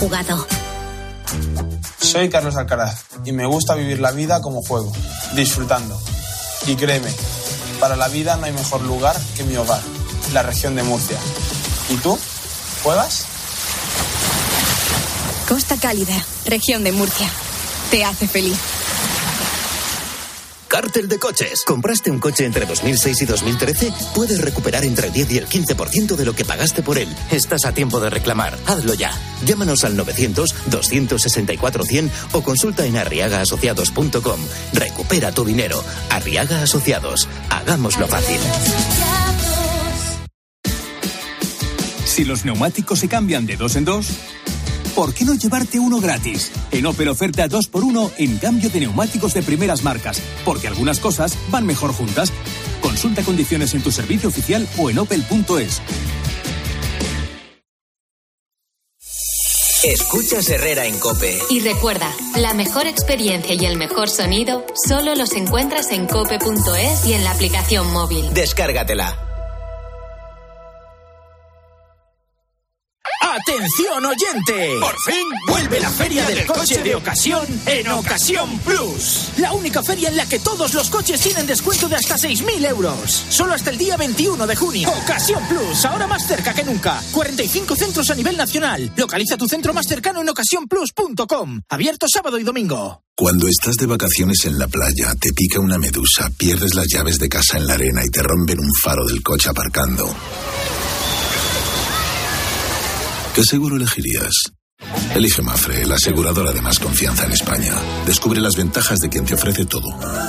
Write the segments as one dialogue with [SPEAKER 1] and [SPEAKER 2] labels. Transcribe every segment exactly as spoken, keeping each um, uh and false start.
[SPEAKER 1] jugado.
[SPEAKER 2] Soy Carlos Alcaraz y me gusta vivir la vida como juego, disfrutando. Y créeme, para la vida no hay mejor lugar que mi hogar, la región de Murcia. ¿Y tú? ¿Juegas?
[SPEAKER 3] Costa Cálida, región de Murcia. Te hace feliz.
[SPEAKER 4] Cártel de coches. ¿Compraste un coche entre dos mil seis y dos mil trece? Puedes recuperar entre el diez y el quince por ciento de lo que pagaste por él. Estás a tiempo de reclamar. Hazlo ya. Llámanos al novecientos, doscientos sesenta y cuatro, cien o consulta en arriaga asociados punto com. Recupera tu dinero. Arriaga Asociados. Hagámoslo fácil.
[SPEAKER 5] Si los neumáticos se cambian de dos en dos, ¿por qué no llevarte uno gratis? En Opel oferta dos por uno en cambio de neumáticos de primeras marcas, porque algunas cosas van mejor juntas. Consulta condiciones en tu servicio oficial o en opel punto es.
[SPEAKER 6] Escuchas Herrera en COPE.
[SPEAKER 7] Y recuerda, la mejor experiencia y el mejor sonido solo los encuentras en cope punto es y en la aplicación móvil.
[SPEAKER 6] Descárgatela.
[SPEAKER 8] ¡Atención, oyente!
[SPEAKER 9] ¡Por fin vuelve la Feria del Coche de Ocasión en Ocasión Plus!
[SPEAKER 8] La única feria en la que todos los coches tienen descuento de hasta seis mil euros. Solo hasta el día veintiuno de junio. Ocasión Plus, ahora más cerca que nunca. cuarenta y cinco centros a nivel nacional. Localiza tu centro más cercano en ocasión plus punto com. Abierto sábado y domingo.
[SPEAKER 10] Cuando estás de vacaciones en la playa, te pica una medusa, pierdes las llaves de casa en la arena y te rompen un faro del coche aparcando. ¿Qué seguro elegirías? Elige Mafre, la aseguradora de más confianza en España. Descubre las ventajas de quien te ofrece todo.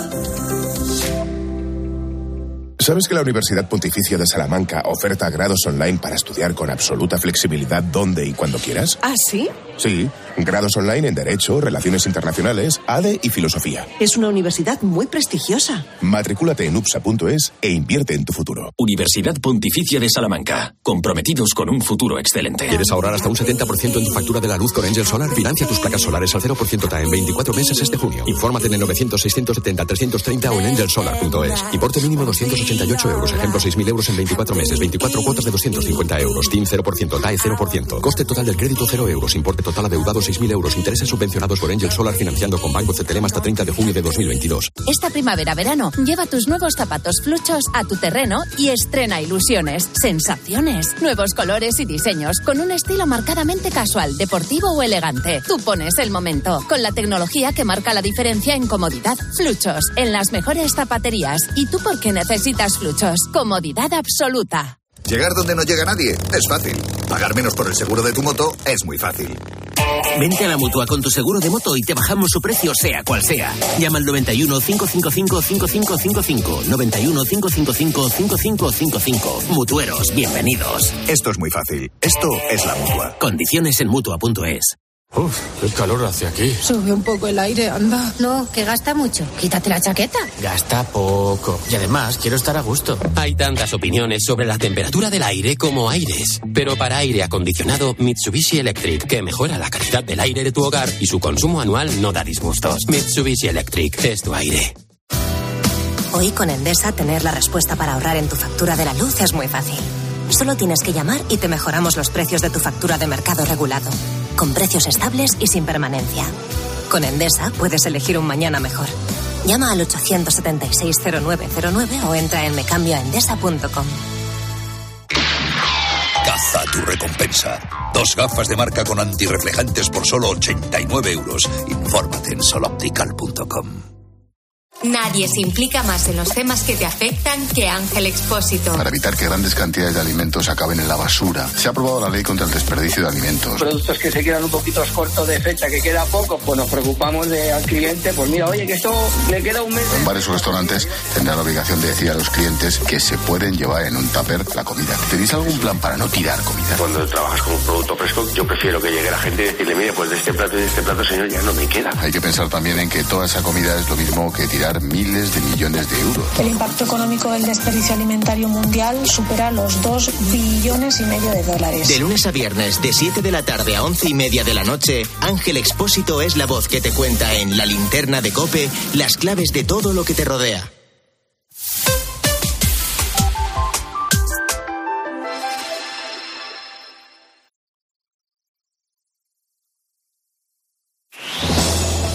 [SPEAKER 11] ¿Sabes que la Universidad Pontificia de Salamanca oferta grados online para estudiar con absoluta flexibilidad donde y cuando quieras?
[SPEAKER 12] ¿Ah, sí?
[SPEAKER 11] Sí, grados online en Derecho, Relaciones Internacionales, A D E y Filosofía.
[SPEAKER 12] Es una universidad muy prestigiosa.
[SPEAKER 11] Matricúlate en upsa punto es e invierte en tu futuro.
[SPEAKER 13] Universidad Pontificia de Salamanca. Comprometidos con un futuro excelente.
[SPEAKER 14] ¿Quieres ahorrar hasta un setenta por ciento en tu factura de la luz con Angel Solar? Financia tus placas solares al cero por ciento T A E en veinticuatro meses este junio. Infórmate en el novecientos, seiscientos setenta, trescientos treinta o en angel solar punto es. Importe mínimo doscientos ochenta y ocho euros. Ejemplo, seis mil euros en veinticuatro meses. veinticuatro cuotas de doscientos cincuenta euros. T I N cero por ciento. T A E cero por ciento. Coste total del crédito cero euros. Importe total adeudado seis mil euros. Intereses subvencionados por Angel Solar financiando con Banco Cetelem hasta treinta de junio de dos mil veintidós.
[SPEAKER 15] Esta primavera-verano, lleva tus nuevos zapatos fluchos a tu terreno y estrena ilusiones, sensaciones, nuevos colores y diseños con un estilo marcadamente casual, deportivo o elegante. Tú pones el momento con la tecnología que marca la diferencia en comodidad. Fluchos, en las mejores zapaterías. ¿Y tú por qué necesitas fluchos? Comodidad absoluta.
[SPEAKER 16] Llegar donde no llega nadie es fácil. Pagar menos por el seguro de tu moto es muy fácil.
[SPEAKER 6] Vente a la Mutua con tu seguro de moto y te bajamos su precio sea cual sea. Llama al noventa y uno, cinco cinco cinco, cinco cinco cinco cinco. noventa y uno, cinco cinco cinco, cinco cinco cinco cinco. Mutueros, bienvenidos.
[SPEAKER 16] Esto es muy fácil. Esto es la Mutua.
[SPEAKER 6] Condiciones en mutua punto es.
[SPEAKER 14] Uf, qué calor hace aquí.
[SPEAKER 12] Sube un poco el aire, anda.
[SPEAKER 1] No, que gasta mucho. Quítate la chaqueta.
[SPEAKER 14] Gasta poco. Y además, quiero estar a gusto.
[SPEAKER 13] Hay tantas opiniones sobre la temperatura del aire como aires. Pero para aire acondicionado, Mitsubishi Electric, que mejora la calidad del aire de tu hogar y su consumo anual no da disgustos. Mitsubishi Electric es tu aire.
[SPEAKER 1] Hoy con Endesa, tener la respuesta para ahorrar en tu factura de la luz es muy fácil. Solo tienes que llamar y te mejoramos los precios de tu factura de mercado regulado, con precios estables y sin permanencia. Con Endesa puedes elegir un mañana mejor. Llama al ochocientos setenta y seis, cero nueve cero nueve o entra en mecambioaendesa punto com.
[SPEAKER 17] Caza tu recompensa. Dos gafas de marca con antirreflejantes por solo ochenta y nueve euros. Infórmate en soloptical punto com.
[SPEAKER 7] Nadie se implica más en los temas que te afectan que Ángel Expósito.
[SPEAKER 10] Para evitar que grandes cantidades de alimentos acaben en la basura, se ha aprobado la ley contra el desperdicio de alimentos.
[SPEAKER 18] Productos que se quedan un poquito cortos de fecha, que queda poco, pues nos preocupamos de al cliente, pues mira, oye, que esto le queda un mes.
[SPEAKER 10] En varios restaurantes tendrán la obligación de decir a los clientes que se pueden llevar en un tupper la comida. ¿Tenéis algún plan para no tirar comida?
[SPEAKER 19] Cuando trabajas con un producto fresco, yo prefiero que llegue la gente y decirle, mire, pues de este plato y de este plato, señor, ya no me queda.
[SPEAKER 10] Hay que pensar también en que toda esa comida es lo mismo que tirar miles de millones de euros.
[SPEAKER 20] El impacto económico del desperdicio alimentario mundial supera los dos billones y medio de dólares.
[SPEAKER 6] De lunes a viernes, de siete de la tarde a once y media de la noche, Ángel Expósito es la voz que te cuenta en La Linterna de COPE las claves de todo lo que te rodea.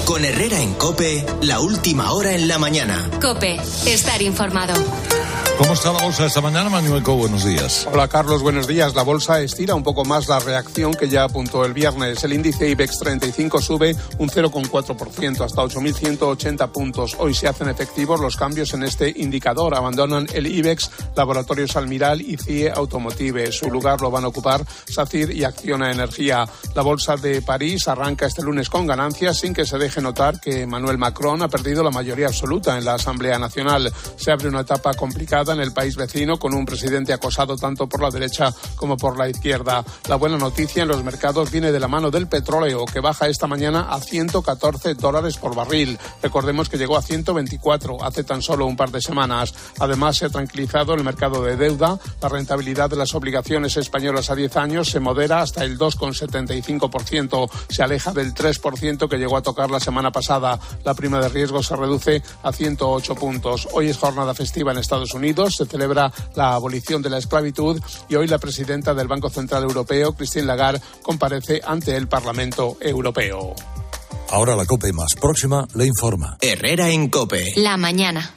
[SPEAKER 21] Con Herrera en COPE, la última hora en la mañana.
[SPEAKER 7] COPE, estar informado.
[SPEAKER 22] ¿Cómo está la bolsa esta mañana, Manuel Co? Buenos días.
[SPEAKER 23] Hola, Carlos, buenos días. La bolsa estira un poco más la reacción que ya apuntó el viernes. El índice IBEX treinta y cinco sube un cero coma cuatro por ciento hasta ocho mil ciento ochenta puntos. Hoy se hacen efectivos los cambios en este indicador. Abandonan el IBEX, Laboratorios Almiral y C I E Automotive. Su lugar lo van a ocupar SACIR y Acciona Energía. La bolsa de París arranca este lunes con ganancias sin que se deje notar que Emmanuel Macron ha perdido la mayoría absoluta en la Asamblea Nacional. Se abre una etapa complicada en el país vecino con un presidente acosado tanto por la derecha como por la izquierda. La buena noticia en los mercados viene de la mano del petróleo, que baja esta mañana a ciento catorce dólares por barril. Recordemos que llegó a ciento veinticuatro hace tan solo un par de semanas. Además, se ha tranquilizado el mercado de deuda. La rentabilidad de las obligaciones españolas a diez años se modera hasta el dos coma setenta y cinco por ciento. Se aleja del tres por ciento que llegó a tocar la semana pasada. La prima de riesgo se reduce a ciento ocho puntos. Hoy es jornada festiva en Estados Unidos. Se celebra la abolición de la esclavitud y hoy la presidenta del Banco Central Europeo, Christine Lagarde, comparece ante el Parlamento Europeo.
[SPEAKER 22] Ahora la COPE más próxima le informa.
[SPEAKER 21] Herrera en COPE.
[SPEAKER 7] La mañana.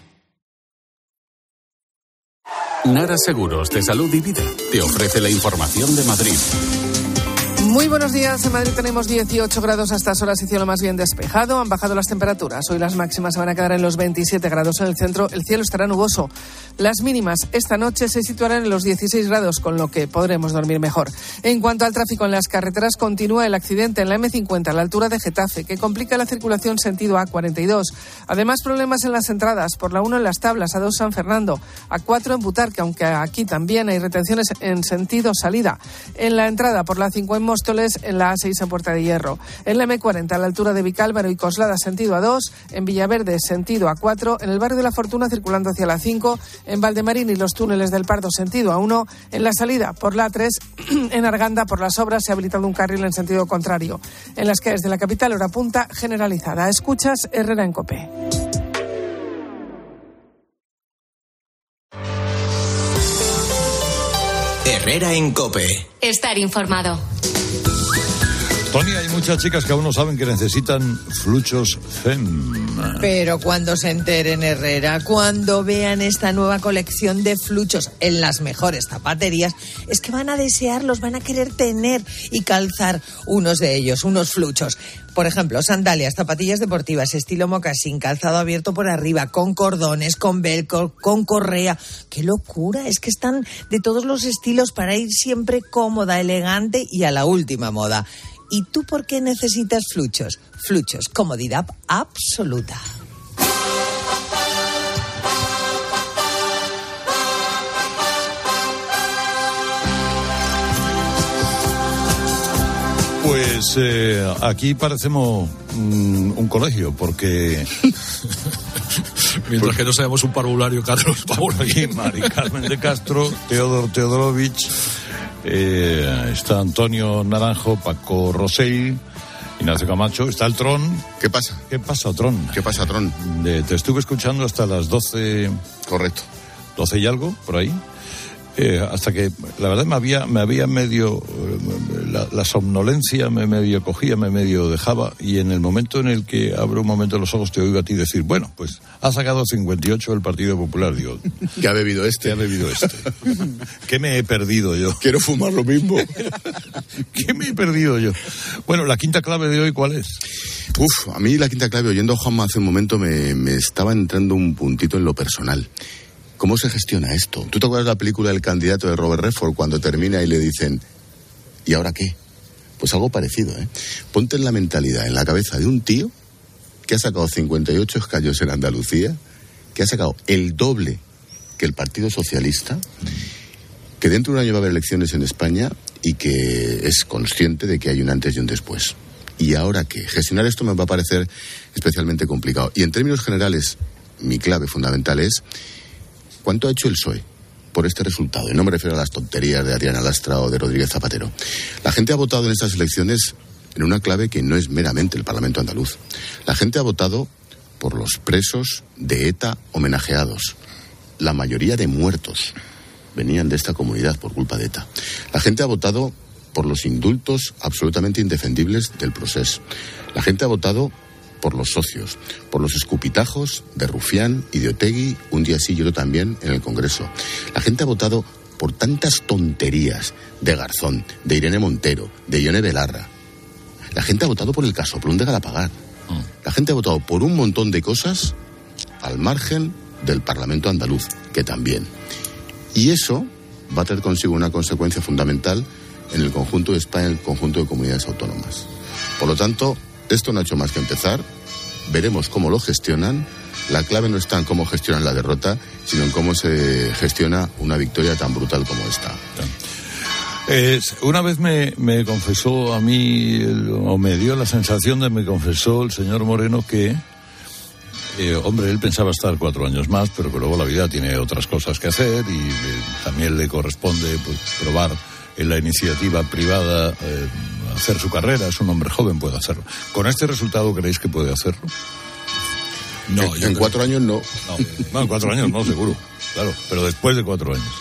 [SPEAKER 24] Nara Seguros de Salud y Vida te ofrece la información de Madrid.
[SPEAKER 25] Muy buenos días. En Madrid tenemos dieciocho grados a estas horas y cielo más bien despejado. Han bajado las temperaturas. Hoy las máximas se van a quedar en los veintisiete grados en el centro. El cielo estará nuboso. Las mínimas esta noche se situarán en los dieciséis grados, con lo que podremos dormir mejor. En cuanto al tráfico en las carreteras, continúa el accidente en la eme cincuenta a la altura de Getafe, que complica la circulación sentido A cuarenta y dos. Además, problemas en las entradas. Por la uno en Las Tablas, A dos San Fernando, A cuatro en Butarque, aunque aquí también hay retenciones en sentido salida. En la entrada por la cinco en Móstoles, en la A seis en Puerta de Hierro. En la eme cuarenta a la altura de Vicálvaro y Coslada sentido A dos, en Villaverde sentido A cuatro, en el barrio de la Fortuna circulando hacia la cinco, en Valdemarín y los túneles del Pardo sentido A uno, en la salida por la A tres, en Arganda por las obras se ha habilitado un carril en sentido contrario. En las calles de la capital hora punta generalizada. Escuchas Herrera en COPE.
[SPEAKER 21] Herrera en COPE.
[SPEAKER 7] Estar informado.
[SPEAKER 22] Tony, hay muchas chicas que aún no saben que necesitan fluchos Fem.
[SPEAKER 26] Pero cuando se enteren, Herrera, cuando vean esta nueva colección de fluchos en las mejores zapaterías, es que van a desearlos, van a querer tener y calzar unos de ellos, unos fluchos. Por ejemplo, sandalias, zapatillas deportivas, estilo mocasín, calzado abierto por arriba, con cordones, con velcro, con correa. ¡Qué locura! Es que están de todos los estilos para ir siempre cómoda, elegante y a la última moda. ¿Y tú por qué necesitas fluchos? Fluchos, comodidad absoluta.
[SPEAKER 22] Pues eh, aquí parecemos mm, un colegio, porque mientras que no seamos un parvulario, Carlos Paul aquí, Mari Carmen de Castro, Teodor Teodorovich, eh, está Antonio Naranjo, Paco Rosell, Ignacio Camacho, está el Tron.
[SPEAKER 27] ¿Qué pasa?
[SPEAKER 22] ¿Qué pasa, Tron?
[SPEAKER 27] ¿Qué pasa, Tron?
[SPEAKER 22] De, te estuve escuchando hasta las doce.
[SPEAKER 27] Correcto.
[SPEAKER 22] doce y algo, por ahí. Eh, hasta que, la verdad, me había, me había medio, la, la somnolencia me medio cogía, me medio dejaba, y en el momento en el que abro un momento los ojos te oigo a ti decir, bueno, pues ha sacado cincuenta y ocho el Partido Popular, digo.
[SPEAKER 27] ¿Qué ha bebido este?
[SPEAKER 22] ¿Qué ha bebido este? ¿Qué me he perdido yo?
[SPEAKER 27] Quiero fumar lo mismo.
[SPEAKER 22] ¿Qué me he perdido yo? Bueno, la quinta clave de hoy, ¿cuál es?
[SPEAKER 27] Uf, a mí la quinta clave, oyendo a Juanma hace un momento, me, me estaba entrando un puntito en lo personal. ¿Cómo se gestiona esto? ¿Tú te acuerdas de la película del candidato de Robert Redford cuando termina y le dicen, ¿y ahora qué? Pues algo parecido, ¿eh? Ponte en la mentalidad, en la cabeza de un tío que ha sacado cincuenta y ocho escaños en Andalucía, que ha sacado el doble que el Partido Socialista, que dentro de un año va a haber elecciones en España y que es consciente de que hay un antes y un después. ¿Y ahora qué? Gestionar esto me va a parecer especialmente complicado. Y en términos generales, mi clave fundamental es ¿cuánto ha hecho el P S O E por este resultado? Y no me refiero a las tonterías de Adriana Lastra o de Rodríguez Zapatero. La gente ha votado en estas elecciones en una clave que no es meramente el Parlamento andaluz. La gente ha votado por los presos de ETA homenajeados. La mayoría de muertos venían de esta comunidad por culpa de ETA. La gente ha votado por los indultos absolutamente indefendibles del Procés. La gente ha votado por los socios, por los escupitajos de Rufián y de Otegi, un día sí y otro también en el Congreso. La gente ha votado por tantas tonterías de Garzón, de Irene Montero, de Ione Belarra. La gente ha votado por el casoplón de Galapagar. La gente ha votado por un montón de cosas al margen del Parlamento andaluz, que también. Y eso va a traer consigo una consecuencia fundamental en el conjunto de España, en el conjunto de comunidades autónomas. Por lo tanto, esto no ha hecho más que empezar. Veremos cómo lo gestionan. La clave no está en cómo gestionan la derrota, sino en cómo se gestiona una victoria tan brutal como esta.
[SPEAKER 22] Eh, una vez me, me confesó a mí, o me dio la sensación de me confesó el señor Moreno que, eh, hombre, él pensaba estar cuatro años más, pero que luego la vida tiene otras cosas que hacer y eh, también le corresponde pues, probar en la iniciativa privada, eh, hacer su carrera. Es un hombre joven, puede hacerlo. ¿Con este resultado creéis que puede hacerlo?
[SPEAKER 27] No, en, en cuatro años no.
[SPEAKER 22] No, no, en cuatro años no, seguro. Claro, pero después de cuatro años.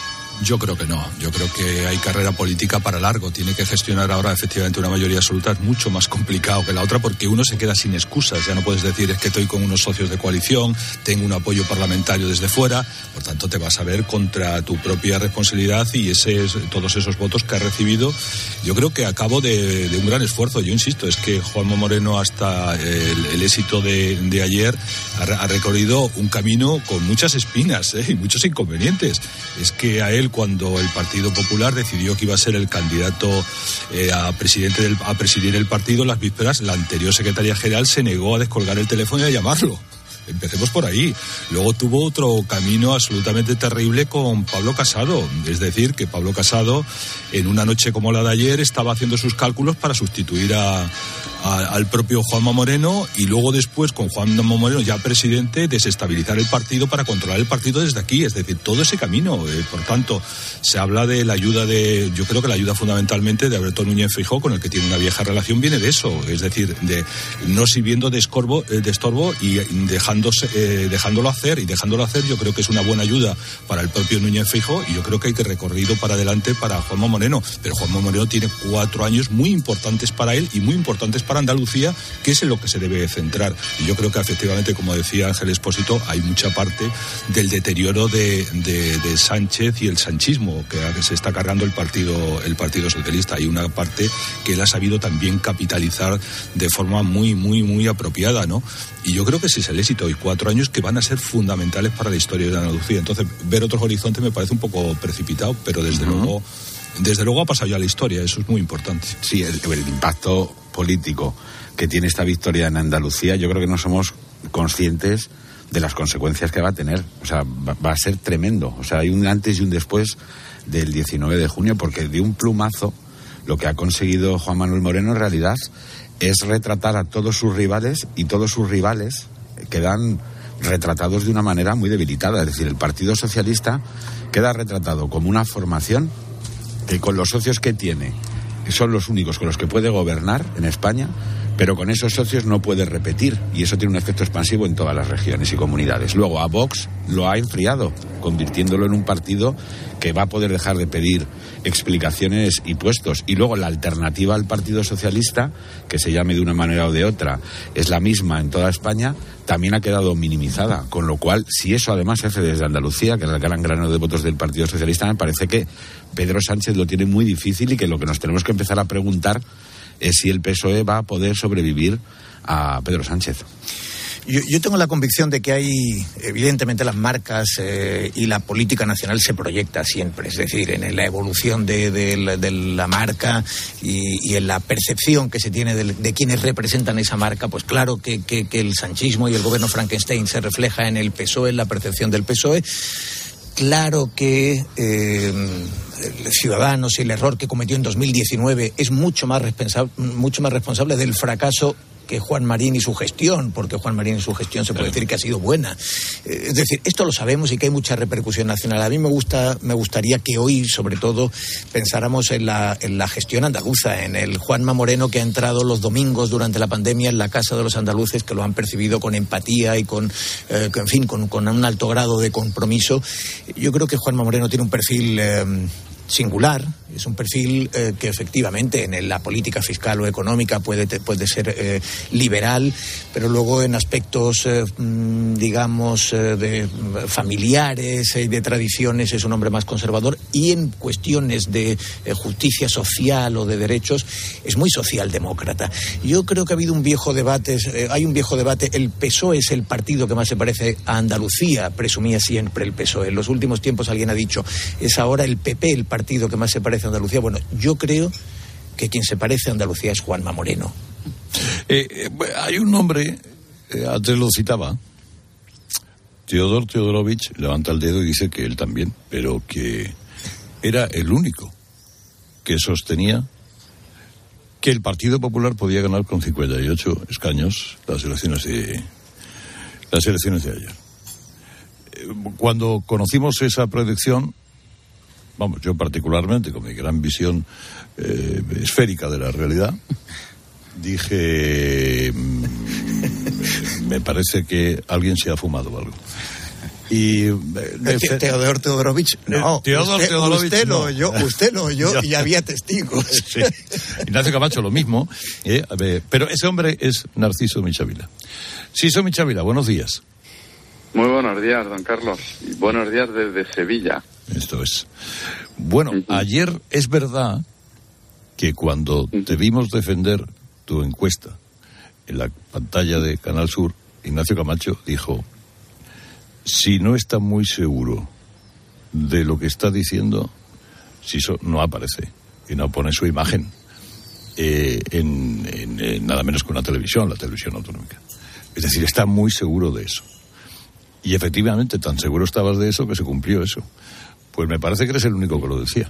[SPEAKER 2] Yo creo que no, yo creo que hay carrera política para largo, tiene que gestionar ahora efectivamente una mayoría absoluta, es mucho más complicado que la otra porque uno se queda sin excusas, ya no puedes decir es que estoy con unos socios de coalición, tengo un apoyo parlamentario desde fuera, por tanto te vas a ver contra tu propia responsabilidad y ese, todos esos votos que has recibido. Yo creo que a cabo de, de un gran esfuerzo, yo insisto, es que Juanma Moreno hasta el, el éxito de, de ayer ha, ha recorrido un camino con muchas espinas ¿eh? y muchos inconvenientes, es que a él cuando el Partido Popular decidió que iba a ser el candidato eh, a presidente del, a presidir el partido en las vísperas, la anterior secretaria general se negó a descolgar el teléfono y a llamarlo. Empecemos por ahí. Luego tuvo otro camino absolutamente terrible con Pablo Casado. Es decir, que Pablo Casado, en una noche como la de ayer, estaba haciendo sus cálculos para sustituir a, a, al propio Juanma Moreno y luego después, con Juanma Moreno ya presidente, desestabilizar el partido para controlar el partido desde aquí. Es decir, todo ese camino. Eh, por tanto, se habla de la ayuda de... Yo creo que la ayuda fundamentalmente de Alberto Núñez Feijóo, con el que tiene una vieja relación, viene de eso. Es decir, de no sirviendo de, escorbo, de estorbo y dejar Eh, dejándolo hacer y dejándolo hacer yo creo que es una buena ayuda para el propio Núñez Feijóo y yo creo que hay que recorrido para adelante para Juanma Moreno, pero Juanma Moreno tiene cuatro años muy importantes para él y muy importantes para Andalucía, que es en lo que se debe centrar y yo creo que efectivamente, como decía Ángel Expósito, hay mucha parte del deterioro de, de, de Sánchez y el sanchismo que se está cargando el partido, el partido socialista. Hay una parte que él ha sabido también capitalizar de forma muy, muy, muy apropiada, ¿no? Y yo creo que ese es el éxito y cuatro años que van a ser fundamentales para la historia de Andalucía. Entonces, ver otros horizontes me parece un poco precipitado, pero desde uh-huh. luego desde luego ha pasado ya la historia, eso es muy importante.
[SPEAKER 3] Sí, el, el impacto político que tiene esta victoria en Andalucía, yo creo que no somos conscientes de las consecuencias que va a tener. O sea, va, va a ser tremendo. O sea, hay un antes y un después del diecinueve de junio, porque de un plumazo lo que ha conseguido Juan Manuel Moreno en realidad es retratar a todos sus rivales y todos sus rivales quedan retratados de una manera muy debilitada. Es decir, el Partido Socialista queda retratado como una formación que con los socios que tiene son los únicos con los que puede gobernar en España, pero con esos socios no puede repetir y eso tiene un efecto expansivo en todas las regiones y comunidades. Luego a Vox lo ha enfriado, convirtiéndolo en un partido que va a poder dejar de pedir explicaciones y puestos. Y luego la alternativa al Partido Socialista, que se llame de una manera o de otra, es la misma en toda España, también ha quedado minimizada. Con lo cual, si eso además se hace desde Andalucía, que es el gran grano de votos del Partido Socialista, me parece que Pedro Sánchez lo tiene muy difícil y que lo que nos tenemos que empezar a preguntar es si el P S O E va a poder sobrevivir a Pedro Sánchez.
[SPEAKER 4] Yo, yo tengo la convicción de que hay, evidentemente, las marcas eh, y la política nacional se proyecta siempre, es decir, en la evolución de, de, la, de la marca y, y en la percepción que se tiene de, de quienes representan esa marca, pues claro que, que, que el sanchismo y el gobierno Frankenstein se refleja en el P S O E, en la percepción del P S O E. Claro que eh, Ciudadanos y el error que cometió en dos mil diecinueve es mucho más responsable, mucho más responsable del fracaso que Juan Marín y su gestión, porque Juan Marín y su gestión se puede decir que ha sido buena. Eh, es decir, esto lo sabemos y que hay mucha repercusión nacional. A mí me gusta, me gustaría que hoy, sobre todo, pensáramos en la, en la gestión andaluza, en el Juanma Moreno que ha entrado los domingos durante la pandemia en la casa de los andaluces, que lo han percibido con empatía y con, eh, en fin, con, con un alto grado de compromiso. Yo creo que Juanma Moreno tiene un perfil... Eh, singular, es un perfil eh, que efectivamente en la política fiscal o económica puede, puede ser eh, liberal, pero luego en aspectos, eh, digamos, eh, de familiares y eh, de tradiciones es un hombre más conservador, y en cuestiones de eh, justicia social o de derechos es muy socialdemócrata. Yo creo que ha habido un viejo debate, eh, hay un viejo debate, el P S O E es el partido que más se parece a Andalucía, presumía siempre el P S O E. En los últimos tiempos alguien ha dicho, es ahora el P P el partido que más se parece a Andalucía. Bueno, yo creo que quien se parece a Andalucía es Juanma Moreno.
[SPEAKER 22] Eh, eh, hay un nombre, eh, antes lo citaba, Teodor Teodorovich levanta el dedo y dice que él también, pero que era el único que sostenía que el Partido Popular podía ganar con cincuenta y ocho escaños las elecciones de, las elecciones de ayer. Cuando conocimos esa predicción, vamos, yo particularmente, con mi gran visión eh, esférica de la realidad, dije, mmm, me parece que alguien se ha fumado algo. Y
[SPEAKER 4] de, Te, Teodor Teodorovich, no,
[SPEAKER 22] Teodor
[SPEAKER 4] usted,
[SPEAKER 22] Teodorovich,
[SPEAKER 4] usted lo
[SPEAKER 22] no.
[SPEAKER 4] oyó, usted lo oyó y había testigos.
[SPEAKER 22] Sí. Ignacio Camacho lo mismo, eh, a ver, pero ese hombre es Narciso Michavila. Narciso Michavila, buenos días.
[SPEAKER 5] Muy buenos días, don Carlos. Y buenos días desde Sevilla.
[SPEAKER 22] Esto es. Bueno, uh-huh. Ayer es verdad que cuando uh-huh. te vimos defender tu encuesta en la pantalla de Canal Sur, Ignacio Camacho dijo, si no está muy seguro de lo que está diciendo, si eso no aparece y no pone su imagen eh, en, en, en nada menos que una televisión, la televisión autonómica. Es decir, está muy seguro de eso. Y efectivamente, tan seguro estabas de eso que se cumplió eso. Pues me parece que eres el único que lo decía.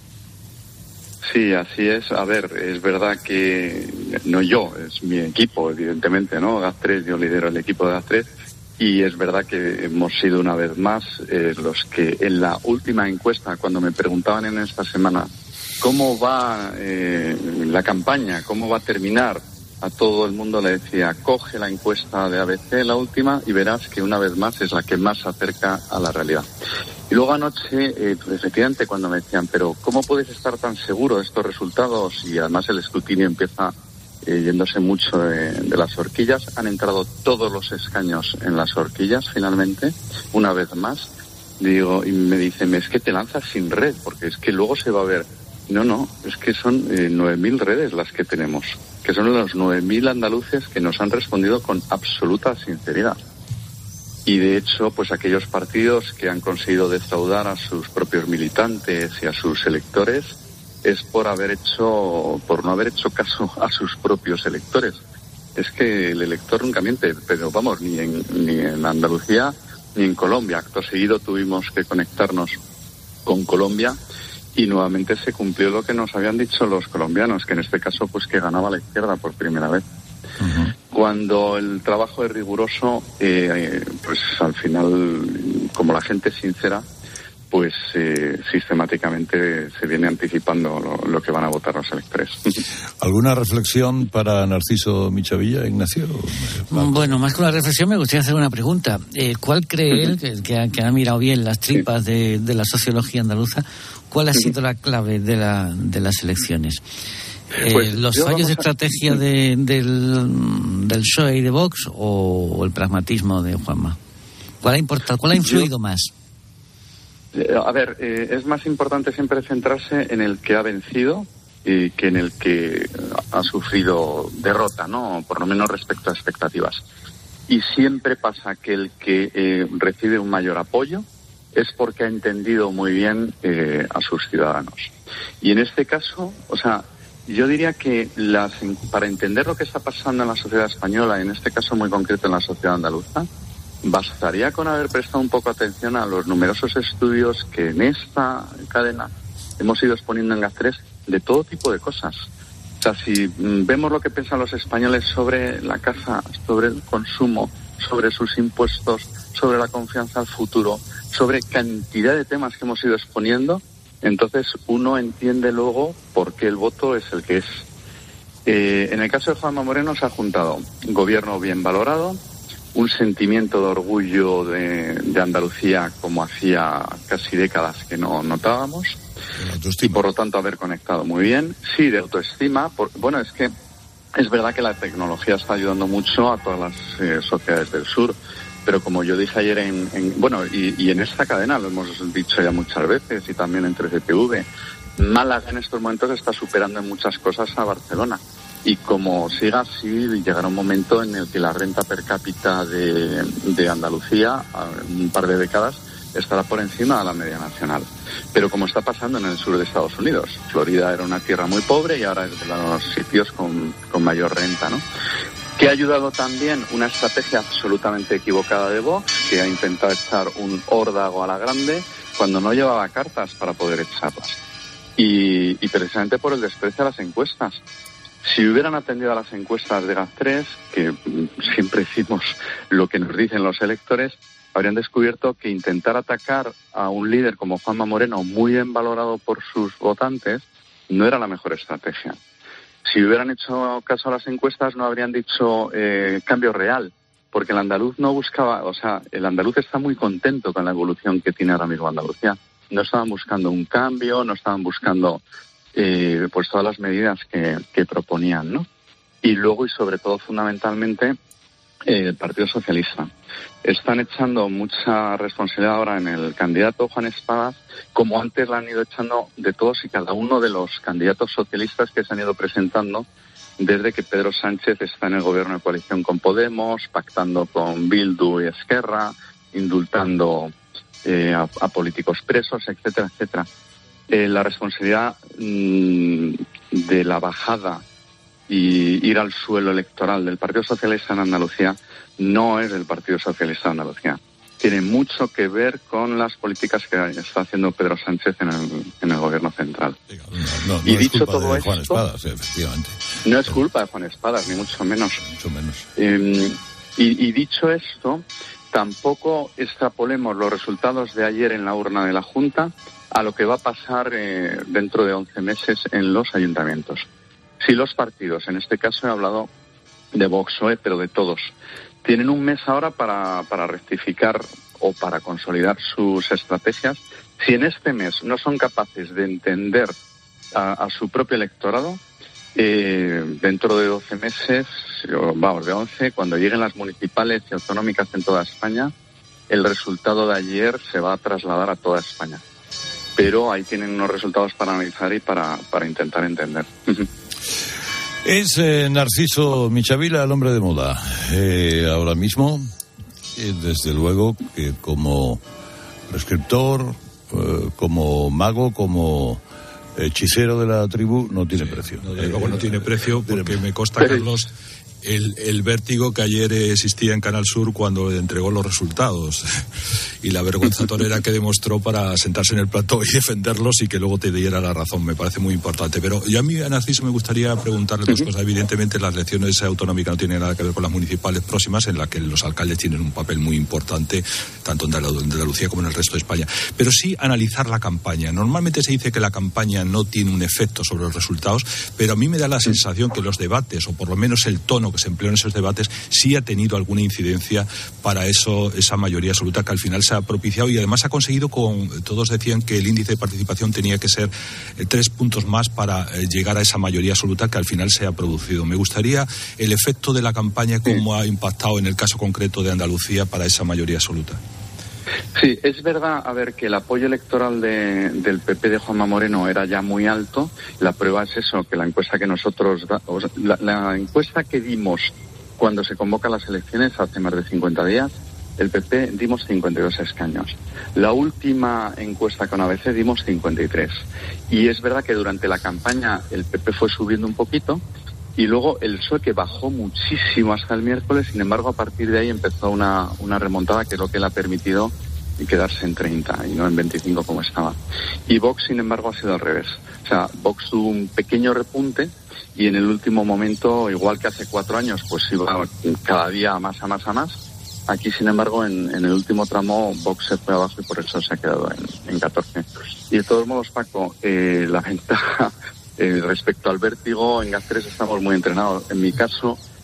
[SPEAKER 5] Sí, así es. A ver, es verdad que no yo, es mi equipo, evidentemente, ¿no? GAZ tres, yo lidero el equipo de GAZ tres, y es verdad que hemos sido una vez más eh, los que en la última encuesta, cuando me preguntaban en esta semana cómo va eh, la campaña, cómo va a terminar, a todo el mundo le decía, coge la encuesta de A B C, la última, y verás que una vez más es la que más se acerca a la realidad. Y luego anoche, eh, efectivamente, cuando me decían, pero ¿cómo puedes estar tan seguro de estos resultados? Y además el escrutinio empieza eh, yéndose mucho de, de las horquillas. Han entrado todos los escaños en las horquillas, finalmente, una vez más. Digo, y me dicen, es que te lanzas sin red, porque es que luego se va a ver. No, no, es que son eh, nueve mil redes las que tenemos, que son los nueve mil andaluces que nos han respondido con absoluta sinceridad. Y de hecho, pues aquellos partidos que han conseguido defraudar a sus propios militantes y a sus electores es por haber hecho, por no haber hecho caso a sus propios electores. Es que el elector nunca miente, pero vamos, ni en, ni en Andalucía ni en Colombia. Acto seguido tuvimos que conectarnos con Colombia y nuevamente se cumplió lo que nos habían dicho los colombianos, que en este caso pues que ganaba la izquierda por primera vez. Uh-huh. Cuando el trabajo es riguroso, eh, pues al final, como la gente es sincera, pues eh, sistemáticamente se viene anticipando lo, lo que van a votar los electores.
[SPEAKER 22] ¿Alguna reflexión para Narciso Michavilla, Ignacio?
[SPEAKER 8] Bueno, más que una reflexión me gustaría hacer una pregunta. Eh, ¿Cuál cree él, que, que, ha, que ha mirado bien las tripas sí. de, de la sociología andaluza, cuál ha sido la clave de, la, de las elecciones? Eh, pues ¿Los fallos de estrategia a... de, del, del P S O E y de Vox o, o el pragmatismo de Juanma? ¿Cuál ha, importado, cuál ha influido yo... más?
[SPEAKER 5] A ver, eh, es más importante siempre centrarse en el que ha vencido y que en el que ha sufrido derrota, ¿no? Por lo menos respecto a expectativas. Y siempre pasa que el que eh, recibe un mayor apoyo es porque ha entendido muy bien eh, a sus ciudadanos. Y en este caso, o sea, yo diría que las, para entender lo que está pasando en la sociedad española, en este caso muy concreto en la sociedad andaluza, bastaría con haber prestado un poco atención a los numerosos estudios que en esta cadena hemos ido exponiendo en GAZ tres de todo tipo de cosas. O sea, si vemos lo que piensan los españoles sobre la caza, sobre el consumo, sobre sus impuestos, sobre la confianza al futuro, sobre cantidad de temas que hemos ido exponiendo, entonces uno entiende luego por qué el voto es el que es. Eh, en el caso de Juanma Moreno se ha juntado un gobierno bien valorado, un sentimiento de orgullo de, de Andalucía como hacía casi décadas que no notábamos, y por lo tanto haber conectado muy bien. Sí, de autoestima, porque, bueno, es que es verdad que la tecnología está ayudando mucho a todas las eh, sociedades del sur, pero como yo dije ayer en, en bueno, y, y en esta cadena lo hemos dicho ya muchas veces, y también en tres D T V, Málaga en estos momentos está superando en muchas cosas a Barcelona. Y como siga así, llegará un momento en el que la renta per cápita de, de Andalucía, en un par de décadas, estará por encima de la media nacional. Pero como está pasando en el sur de Estados Unidos, Florida era una tierra muy pobre y ahora es de los sitios con, con mayor renta, ¿no? Que ha ayudado también una estrategia absolutamente equivocada de Vox, que ha intentado echar un órdago a la grande cuando no llevaba cartas para poder echarlas. Y, y precisamente por el desprecio a las encuestas. Si hubieran atendido a las encuestas de GAZ tres, que siempre decimos lo que nos dicen los electores, habrían descubierto que intentar atacar a un líder como Juanma Moreno, muy bien valorado por sus votantes, no era la mejor estrategia. Si hubieran hecho caso a las encuestas, no habrían dicho eh, cambio real, porque el andaluz no buscaba, o sea, el andaluz está muy contento con la evolución que tiene ahora mismo Andalucía. No estaban buscando un cambio, no estaban buscando Eh, pues todas las medidas que, que proponían, ¿no? Y luego, y sobre todo, fundamentalmente, eh, el Partido Socialista. Están echando mucha responsabilidad ahora en el candidato Juan Espadas, como antes la han ido echando de todos y cada uno de los candidatos socialistas que se han ido presentando desde que Pedro Sánchez está en el gobierno de coalición con Podemos, pactando con Bildu y Esquerra, indultando eh, a, a políticos presos, etcétera, etcétera. Eh, la responsabilidad mmm, de la bajada y ir al suelo electoral del Partido Socialista en Andalucía no es del Partido Socialista de Andalucía. Tiene mucho que ver con las políticas que está haciendo Pedro Sánchez en el, en el gobierno central.
[SPEAKER 22] No, no,
[SPEAKER 5] y
[SPEAKER 22] no
[SPEAKER 5] dicho
[SPEAKER 22] es culpa
[SPEAKER 5] todo
[SPEAKER 22] de
[SPEAKER 5] esto,
[SPEAKER 22] Juan Espadas, efectivamente.
[SPEAKER 5] No es culpa de Juan Espadas, ni mucho menos.
[SPEAKER 22] Mucho menos.
[SPEAKER 5] Eh, y, y dicho esto, tampoco extrapolemos los resultados de ayer en la urna de la Junta a lo que va a pasar eh, dentro de once meses en los ayuntamientos. Si los partidos, en este caso he hablado de Vox, O E, pero de todos, tienen un mes ahora para, para rectificar o para consolidar sus estrategias, si en este mes no son capaces de entender a, a su propio electorado, eh, dentro de doce meses, vamos, de once, cuando lleguen las municipales y autonómicas en toda España, el resultado de ayer se va a trasladar a toda España. Pero ahí tienen unos resultados para analizar y para, para intentar entender.
[SPEAKER 22] Es eh, Narciso Michavila, el hombre de moda. Eh, ahora mismo, eh, desde luego, que como prescriptor, eh, como mago, como hechicero de la tribu, no tiene sí, precio.
[SPEAKER 2] No, desde luego no tiene precio, porque me consta, Carlos, el, el vértigo que ayer existía en Canal Sur cuando entregó los resultados y la vergüenza torera que demostró para sentarse en el plató y defenderlos y que luego te diera la razón. Me parece muy importante. Pero yo a mí, a Narciso, me gustaría preguntarle dos cosas. Evidentemente, las elecciones autonómicas no tienen nada que ver con las municipales próximas, en las que los alcaldes tienen un papel muy importante, tanto en Andalucía como en el resto de España. Pero sí analizar la campaña. Normalmente se dice que la campaña no tiene un efecto sobre los resultados, pero a mí me da la sensación que los debates, o por lo menos el tono que se empleó en esos debates, sí ha tenido alguna incidencia para eso, esa mayoría absoluta que al final se ha propiciado, y además ha conseguido, con todos decían que el índice de participación tenía que ser eh, tres puntos más para eh, llegar a esa mayoría absoluta que al final se ha producido. Me gustaría el efecto de la campaña, cómo ha impactado en el caso concreto de Andalucía para esa mayoría absoluta.
[SPEAKER 5] Sí, es verdad, a ver, que el apoyo electoral de, del P P de Juanma Moreno era ya muy alto. La prueba es eso, que la encuesta que nosotros, da, o sea, la, la encuesta que dimos cuando se convocan las elecciones hace más de cincuenta días, el P P dimos cincuenta y dos escaños. La última encuesta con A B C dimos cincuenta y tres. Y es verdad que durante la campaña el P P fue subiendo un poquito, y luego el P S O E, que bajó muchísimo hasta el miércoles. Sin embargo, a partir de ahí empezó una, una remontada que es lo que le ha permitido quedarse en treinta y no en veinticinco como estaba. Y Vox, sin embargo, ha sido al revés. O sea, Vox tuvo un pequeño repunte y en el último momento, igual que hace cuatro años, pues iba cada día a más, a más, a más. Aquí, sin embargo, en, en el último tramo, Vox se fue abajo y por eso se ha quedado en, en catorce. Y de todos modos, Paco, eh, la ventaja eh, respecto al vértigo, en GAZ tres estamos muy entrenados. En mi caso,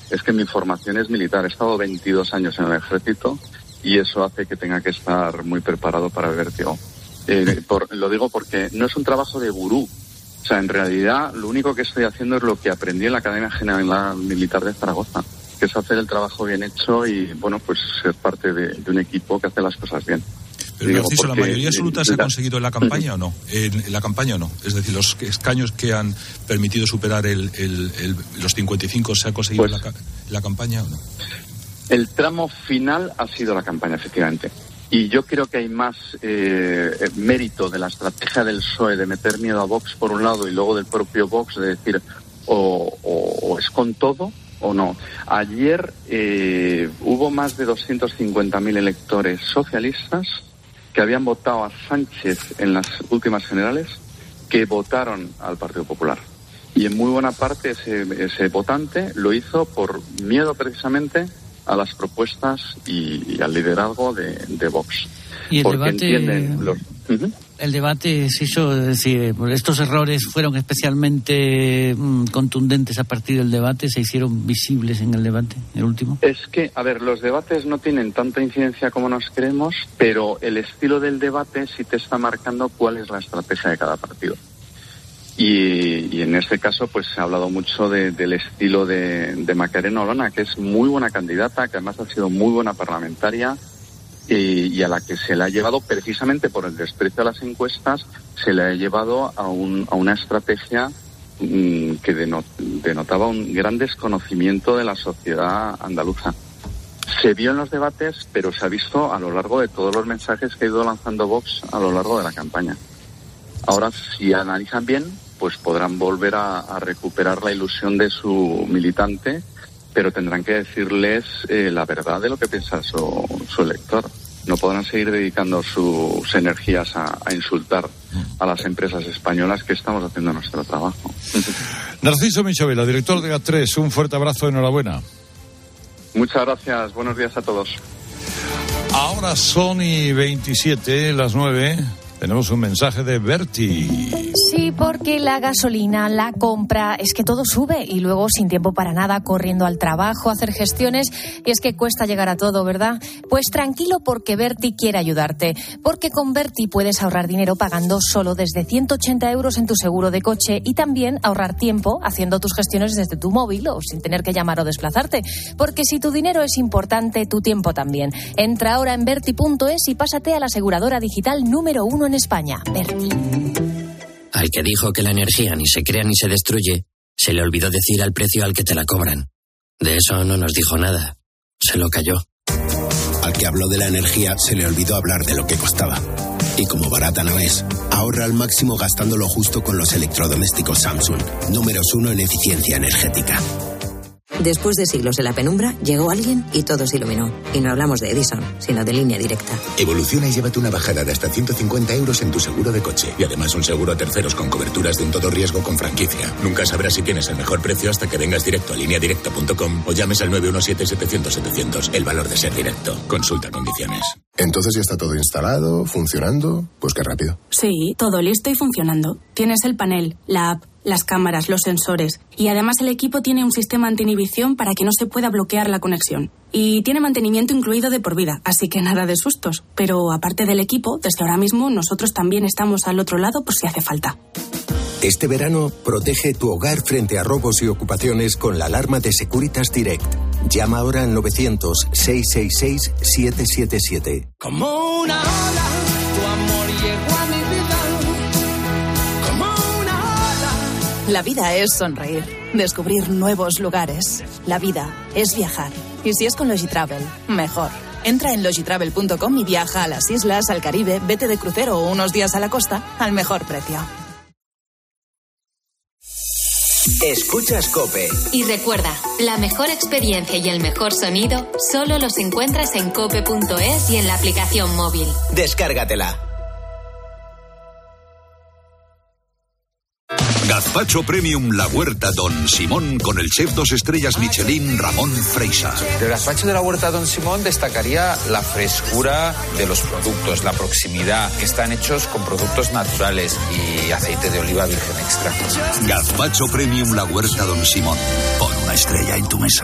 [SPEAKER 5] es que mi formación es militar. He estado veintidós años en el ejército y eso hace que tenga que estar muy preparado para el vértigo. Eh, por, lo digo porque no es un trabajo de gurú. O sea, en realidad lo único que estoy haciendo es lo que aprendí en la Academia General Militar de Zaragoza, que es hacer el trabajo bien hecho y, bueno, pues ser parte de, de un equipo que hace las cosas bien.
[SPEAKER 2] Pero,
[SPEAKER 5] Digo,
[SPEAKER 2] Narciso,
[SPEAKER 5] porque,
[SPEAKER 2] ¿la mayoría absoluta se ha
[SPEAKER 5] la...
[SPEAKER 2] conseguido en la campaña o no? En, en la campaña o no. Es decir, los escaños que han permitido superar el, el, el, los cincuenta y cinco se ha conseguido pues, en, la, en la campaña o no.
[SPEAKER 5] El tramo final ha sido la campaña, efectivamente. Y yo creo que hay más eh, mérito de la estrategia del P S O E de meter miedo a Vox por un lado y luego del propio Vox de decir o, o, o es con todo o no. Ayer eh, hubo más de doscientos cincuenta mil electores socialistas que habían votado a Sánchez en las últimas generales, que votaron al Partido Popular. Y en muy buena parte ese, ese votante lo hizo por miedo precisamente a las propuestas y, y al liderazgo de, de Vox.
[SPEAKER 8] Y el
[SPEAKER 5] Porque
[SPEAKER 8] debate,
[SPEAKER 5] entienden los... Uh-huh.
[SPEAKER 8] El debate se hizo, es decir, estos errores fueron especialmente mmm, contundentes a partir del debate, se hicieron visibles en el debate, el último.
[SPEAKER 5] Es que, a ver, los debates no tienen tanta incidencia como nos creemos, pero el estilo del debate sí te está marcando cuál es la estrategia de cada partido. Y, y en este caso, pues se ha hablado mucho de, del estilo de, de Macarena Olona, que es muy buena candidata, que además ha sido muy buena parlamentaria, y, y a la que se le ha llevado, precisamente por el desprecio a las encuestas, se le ha llevado a, un, a una estrategia mmm, que denot, denotaba un gran desconocimiento de la sociedad andaluza. Se vio en los debates, pero se ha visto a lo largo de todos los mensajes que ha ido lanzando Vox a lo largo de la campaña. Ahora, si analizan bien, pues podrán volver a, a recuperar la ilusión de su militante, pero tendrán que decirles eh, la verdad de lo que piensa su, su elector. No podrán seguir dedicando sus energías a, a insultar a las empresas españolas que estamos haciendo nuestro trabajo.
[SPEAKER 22] Narciso Michavela, director de G A T tres, un fuerte abrazo, enhorabuena.
[SPEAKER 5] Muchas gracias, buenos días a todos.
[SPEAKER 22] Ahora son y veintisiete, las nueve. Tenemos un mensaje de Berti.
[SPEAKER 9] Sí, porque la gasolina, la compra, es que todo sube y luego sin tiempo para nada, corriendo al trabajo, hacer gestiones, y es que cuesta llegar a todo, ¿verdad? Pues tranquilo, porque Berti quiere ayudarte, porque con Berti puedes ahorrar dinero pagando solo desde ciento ochenta euros en tu seguro de coche y también ahorrar tiempo haciendo tus gestiones desde tu móvil o sin tener que llamar o desplazarte, porque si tu dinero es importante, tu tiempo también. Entra ahora en Berti punto es y pásate a la aseguradora digital número uno en España, Berti.
[SPEAKER 11] Al que dijo que la energía ni se crea ni se destruye, se le olvidó decir al precio al que te la cobran. De eso no nos dijo nada. Se lo cayó.
[SPEAKER 12] Al que habló de la energía, se le olvidó hablar de lo que costaba. Y como barata no es, ahorra al máximo gastando lo justo con los electrodomésticos Samsung. Números uno en eficiencia energética.
[SPEAKER 13] Después de siglos en la penumbra, llegó alguien y todo se iluminó. Y no hablamos de Edison, sino de Línea Directa.
[SPEAKER 14] Evoluciona y llévate una bajada de hasta ciento cincuenta euros en tu seguro de coche. Y además un seguro a terceros con coberturas de un todo riesgo con franquicia. Nunca sabrás si tienes el mejor precio hasta que vengas directo a línea directa punto com o llames al nueve uno siete, setecientos, setecientos. El valor de ser directo. Consulta condiciones.
[SPEAKER 15] Entonces ya está todo instalado, funcionando. Pues qué rápido.
[SPEAKER 16] Sí, todo listo y funcionando. Tienes el panel, la app, las cámaras, los sensores. Y además el equipo tiene un sistema anti-inhibición para que no se pueda bloquear la conexión. Y tiene mantenimiento incluido de por vida, así que nada de sustos. Pero aparte del equipo, desde ahora mismo nosotros también estamos al otro lado por si hace falta.
[SPEAKER 12] Este verano, protege tu hogar frente a robos y ocupaciones con la alarma de Securitas Direct. Llama ahora al novecientos, seiscientos sesenta y seis, setecientos setenta y siete.
[SPEAKER 28] Como una ola, tu amor llegó a mi vida. Como una ola.
[SPEAKER 29] La vida es sonreír, descubrir nuevos lugares. La vida es viajar. Y si es con Logitravel, mejor. Entra en logitravel punto com y viaja a las islas, al Caribe, vete de crucero o unos días a la costa al mejor precio.
[SPEAKER 21] Escuchas COPE.
[SPEAKER 7] Y recuerda, la mejor experiencia y el mejor sonido solo los encuentras en cope punto es y en la aplicación móvil.
[SPEAKER 21] Descárgatela.
[SPEAKER 17] Gazpacho Premium La Huerta Don Simón con el chef dos estrellas Michelin Ramón Freisa.
[SPEAKER 30] Del gazpacho de la Huerta Don Simón destacaría la frescura de los productos, la proximidad, que están hechos con productos naturales y aceite de oliva virgen extra.
[SPEAKER 17] Gazpacho Premium La Huerta Don Simón. Pon una estrella en tu mesa.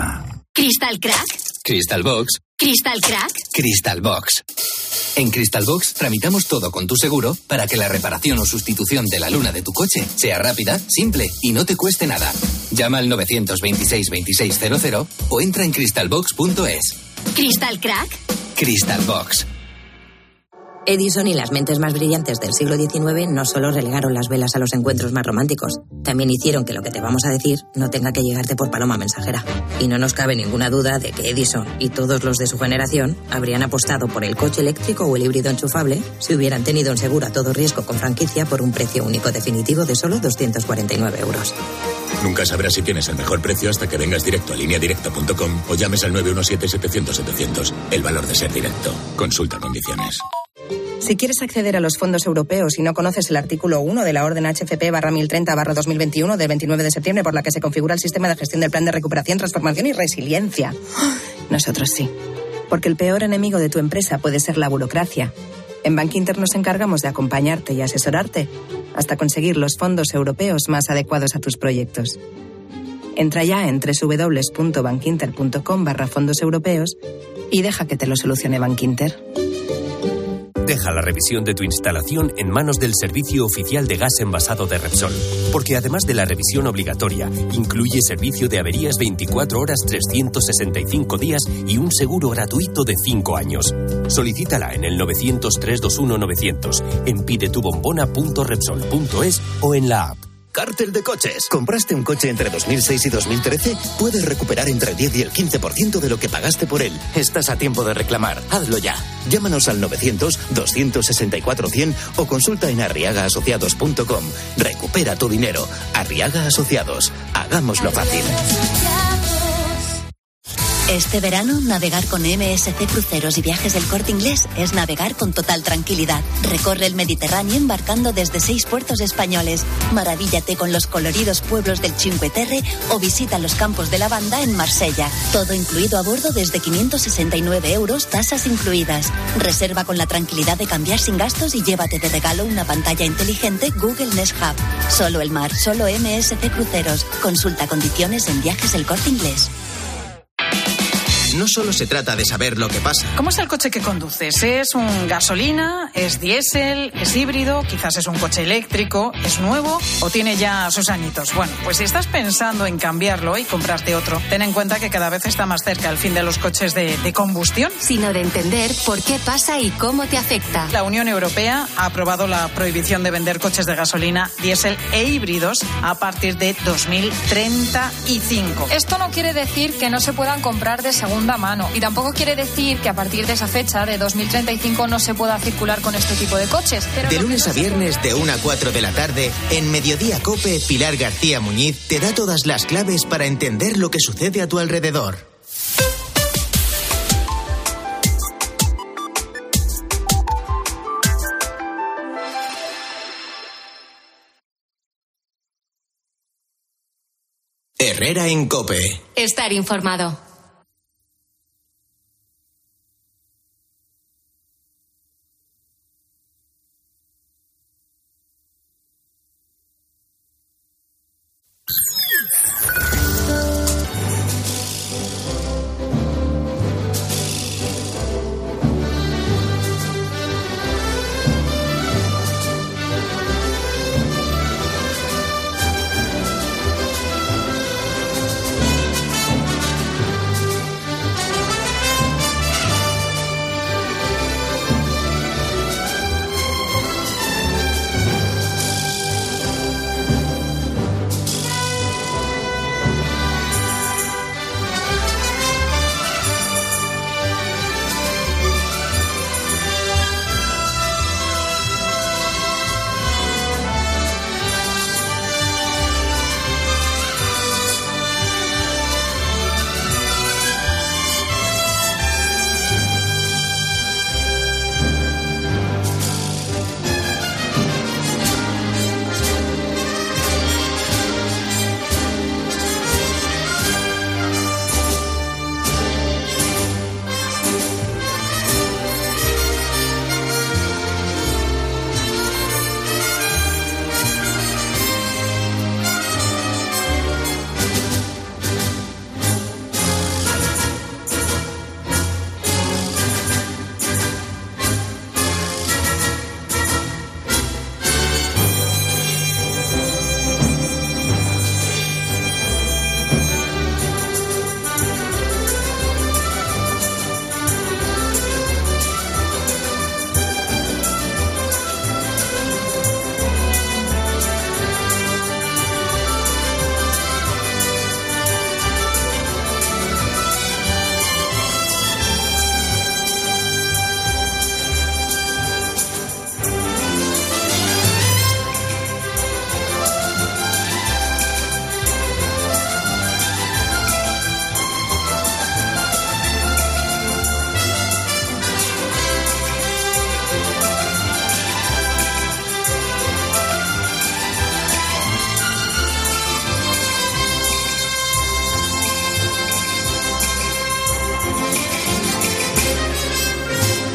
[SPEAKER 1] ¿Crystal Crack?
[SPEAKER 6] Crystal Box.
[SPEAKER 1] ¿Crystal Crack?
[SPEAKER 6] Crystal Box. En Crystal Box tramitamos todo con tu seguro para que la reparación o sustitución de la luna de tu coche sea rápida, simple y no te cueste nada. Llama al nueve dos seis, veintiséis cero cero o entra en crystal box punto es.
[SPEAKER 1] ¿Crystal Crack?
[SPEAKER 6] Crystal Box.
[SPEAKER 13] Edison y las mentes más brillantes del siglo diecinueve no solo relegaron las velas a los encuentros más románticos, también hicieron que lo que te vamos a decir no tenga que llegarte por paloma mensajera. Y no nos cabe ninguna duda de que Edison y todos los de su generación habrían apostado por el coche eléctrico o el híbrido enchufable si hubieran tenido un seguro a todo riesgo con franquicia por un precio único definitivo de solo doscientos cuarenta y nueve euros.
[SPEAKER 14] Nunca sabrás si tienes el mejor precio hasta que vengas directo a línea directa punto com o llames al nueve uno siete, setecientos, setecientos. El valor de ser directo. Consulta condiciones.
[SPEAKER 10] Si quieres acceder a los fondos europeos y no conoces el artículo uno de la orden H F P barra mil treinta barra dos mil veintiuno del veintinueve de septiembre por la que se configura el sistema de gestión del plan de recuperación, transformación y resiliencia. Nosotros sí. Porque el peor enemigo de tu empresa puede ser la burocracia. En Bankinter nos encargamos de acompañarte y asesorarte hasta conseguir los fondos europeos más adecuados a tus proyectos. Entra ya en doble u doble u doble u punto bankinter punto com barra fondos europeos y deja que te lo solucione Bankinter.
[SPEAKER 18] Deja la revisión de tu instalación en manos del Servicio Oficial de Gas Envasado de Repsol, porque además de la revisión obligatoria, incluye servicio de averías veinticuatro horas, trescientos sesenta y cinco días y un seguro gratuito de cinco años. Solicítala en el nueve cero cero, tres dos uno, novecientos, en pidetubombona punto repsol punto es o en la app.
[SPEAKER 19] Cártel de coches. ¿Compraste un coche entre dos mil seis y dos mil trece? Puedes recuperar entre el diez y el quince por ciento de lo que pagaste por él. Estás a tiempo de reclamar. Hazlo ya. Llámanos al novecientos, doscientos sesenta y cuatro, cien o consulta en arriaga asociados punto com. Recupera tu dinero. Arriaga Asociados. Hagámoslo fácil.
[SPEAKER 20] Este verano, navegar con M S C Cruceros y Viajes del Corte Inglés es navegar con total tranquilidad. Recorre el Mediterráneo embarcando desde seis puertos españoles. Maravíllate con los coloridos pueblos del Cinque Terre o visita los campos de lavanda en Marsella. Todo incluido a bordo desde quinientos sesenta y nueve euros, tasas incluidas. Reserva con la tranquilidad de cambiar sin gastos y llévate de regalo una pantalla inteligente Google Nest Hub. Solo el mar, solo M S C Cruceros. Consulta condiciones en Viajes del Corte Inglés.
[SPEAKER 21] No solo se trata de saber lo que pasa.
[SPEAKER 23] ¿Cómo es el coche que conduces? ¿Es un gasolina? ¿Es diésel? ¿Es híbrido? Quizás es un coche eléctrico. ¿Es nuevo? ¿O tiene ya sus añitos? Bueno, pues si estás pensando en cambiarlo y comprarte otro, ten en cuenta que cada vez está más cerca el fin de los coches de, de combustión.
[SPEAKER 7] Sino de entender por qué pasa y cómo te afecta.
[SPEAKER 23] La Unión Europea ha aprobado la prohibición de vender coches de gasolina, diésel e híbridos a partir de dos mil treinta y cinco.
[SPEAKER 24] Esto no quiere decir que no se puedan comprar de segunda mano y tampoco quiere decir que a partir de esa fecha de dos mil treinta y cinco no se pueda circular con este tipo de coches.
[SPEAKER 21] Pero de lunes a viernes de una a cuatro de la tarde en Mediodía Cope, Pilar García Muñiz te da todas las claves para entender lo que sucede a tu alrededor. Herrera en Cope.
[SPEAKER 7] Estar informado.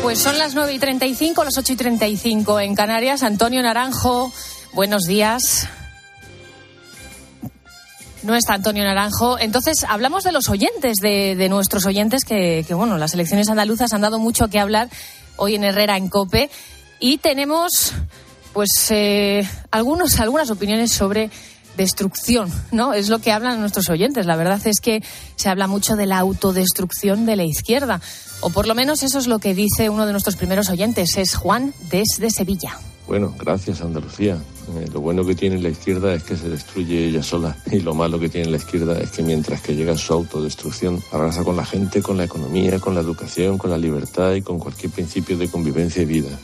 [SPEAKER 2] Pues son las nueve y treinta y cinco, las ocho y treinta y cinco en Canarias. Antonio Naranjo, buenos días. No está Antonio Naranjo. Entonces, hablamos de los oyentes, de, de nuestros oyentes, que, que, bueno, las elecciones andaluzas han dado mucho que hablar hoy en Herrera en COPE. Y tenemos, pues, eh, algunos, algunas opiniones sobre destrucción, ¿no? Es lo que hablan nuestros oyentes. La verdad es que se habla mucho de la autodestrucción de la izquierda. O por lo menos eso es lo que dice uno de nuestros primeros oyentes. Es Juan, desde Sevilla.
[SPEAKER 3] Bueno, gracias Andalucía. Eh, lo bueno que tiene la izquierda es que se destruye ella sola, y lo malo que tiene la izquierda es que mientras que llega su autodestrucción, arrasa con la gente, con la economía, con la educación, con la libertad y con cualquier principio de convivencia y vida.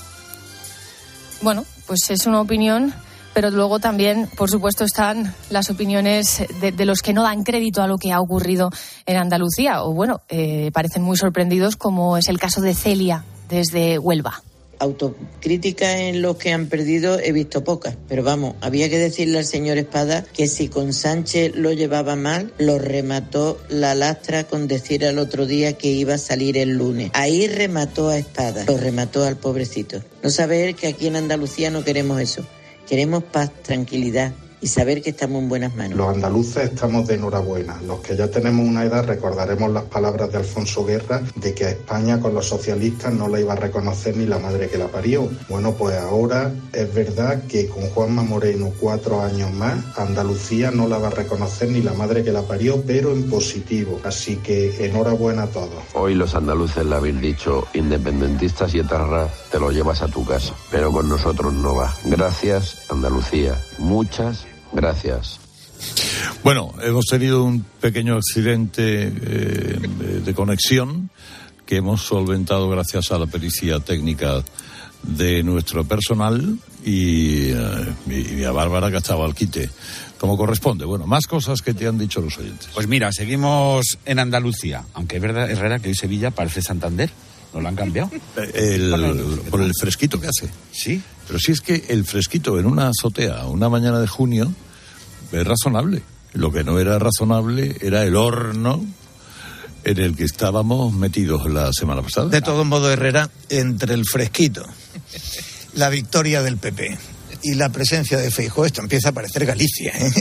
[SPEAKER 2] Bueno, pues es una opinión, pero luego también, por supuesto, están las opiniones de, de los que no dan crédito a lo que ha ocurrido en Andalucía, o bueno, eh, parecen muy sorprendidos, como es el caso de Celia, desde Huelva.
[SPEAKER 4] Autocrítica en los que han perdido he visto pocas, pero vamos, había que decirle al señor Espada que si con Sánchez lo llevaba mal, lo remató la lastra con decir al otro día que iba a salir el lunes. Ahí remató a Espada, lo remató al pobrecito. No sabe él que aquí en Andalucía no queremos eso, queremos paz, tranquilidad y saber que estamos en buenas manos.
[SPEAKER 5] Los andaluces estamos de enhorabuena. Los que ya tenemos una edad recordaremos las palabras de Alfonso Guerra de que a España con los socialistas no la iba a reconocer ni la madre que la parió. Bueno, pues ahora es verdad que con Juanma Moreno cuatro años más, Andalucía no la va a reconocer ni la madre que la parió, pero en positivo. Así que enhorabuena a todos.
[SPEAKER 8] Hoy los andaluces le habéis dicho, independentistas y etarras, te lo llevas a tu casa. Pero con nosotros no va. Gracias, Andalucía. Muchas gracias.
[SPEAKER 9] Bueno, hemos tenido un pequeño accidente eh, de, de conexión que hemos solventado gracias a la pericia técnica de nuestro personal y, eh, y a Bárbara que estaba al quite, como corresponde. Bueno, más cosas que te han dicho los oyentes.
[SPEAKER 22] Pues mira, seguimos en Andalucía, aunque es verdad, Herrera, que hoy Sevilla parece Santander. ¿No lo han cambiado?
[SPEAKER 9] El, por el fresquito que hace.
[SPEAKER 22] Sí.
[SPEAKER 9] Pero si es que el fresquito en una azotea, una mañana de junio, es razonable. Lo que no era razonable era el horno en el que estábamos metidos la semana pasada.
[SPEAKER 25] De todo modo, Herrera, entre el fresquito, la victoria del P P y la presencia de Feijóo, esto empieza a parecer Galicia, ¿eh?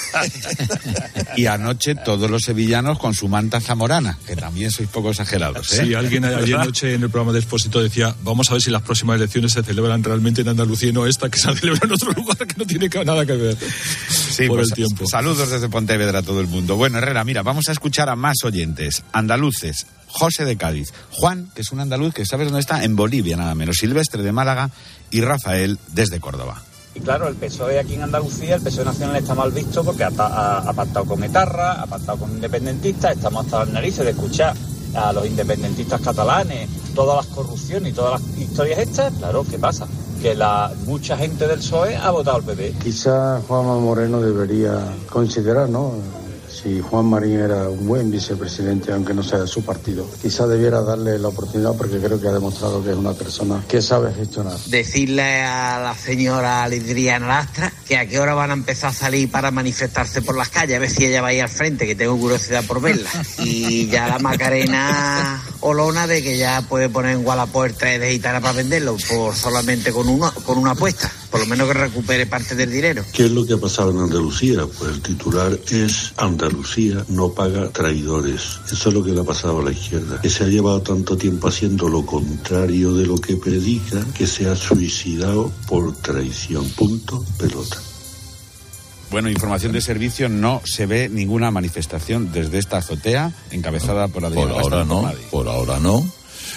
[SPEAKER 22] Y anoche todos los sevillanos con su manta zamorana, que también sois poco exagerados, ¿eh?
[SPEAKER 26] Sí, alguien ayer anoche en el programa de Expósito decía, vamos a ver si las próximas elecciones se celebran realmente en Andalucía y no esta, que se celebra en otro lugar que no tiene nada que ver.
[SPEAKER 22] Sí,
[SPEAKER 26] por
[SPEAKER 22] pues,
[SPEAKER 26] el tiempo.
[SPEAKER 22] Saludos desde Pontevedra a todo el mundo. Bueno, Herrera, mira, vamos a escuchar a más oyentes. Andaluces. José de Cádiz, Juan, que es un andaluz que sabes dónde está, en Bolivia nada menos, Silvestre de Málaga y Rafael desde Córdoba.
[SPEAKER 27] Y claro, el P S O E aquí en Andalucía, el P S O E nacional está mal visto porque ha, ha, ha pactado con etarra, ha pactado con independentistas, estamos hasta las narices de escuchar a los independentistas catalanes, todas las corrupciones y todas las historias estas. Claro, ¿qué pasa? Que la mucha gente del P S O E ha votado al P P.
[SPEAKER 31] Quizá Juanma Moreno debería considerar, ¿no?, si Juan Marín era un buen vicepresidente, aunque no sea de su partido. Quizá debiera darle la oportunidad porque creo que ha demostrado que es una persona que sabe gestionar.
[SPEAKER 32] Decirle a la señora Adriana Lastra que a qué hora van a empezar a salir para manifestarse por las calles, a ver si ella va ahí al frente, que tengo curiosidad por verla. Y ya la Macarena Olona de que ya puede poner en Gualapuerta de gitana para venderlo, por solamente con, uno, con una apuesta. Por lo menos que recupere parte del dinero.
[SPEAKER 33] ¿Qué es lo que ha pasado en Andalucía? Pues el titular es Andalucía no paga traidores. Eso es lo que le ha pasado a la izquierda, que se ha llevado tanto tiempo haciendo lo contrario de lo que predica, que se ha suicidado por traición. Punto, pelota.
[SPEAKER 22] Bueno, información de servicio, no se ve ninguna manifestación desde esta azotea encabezada por Adrián
[SPEAKER 9] Por ahora no, por ahora no.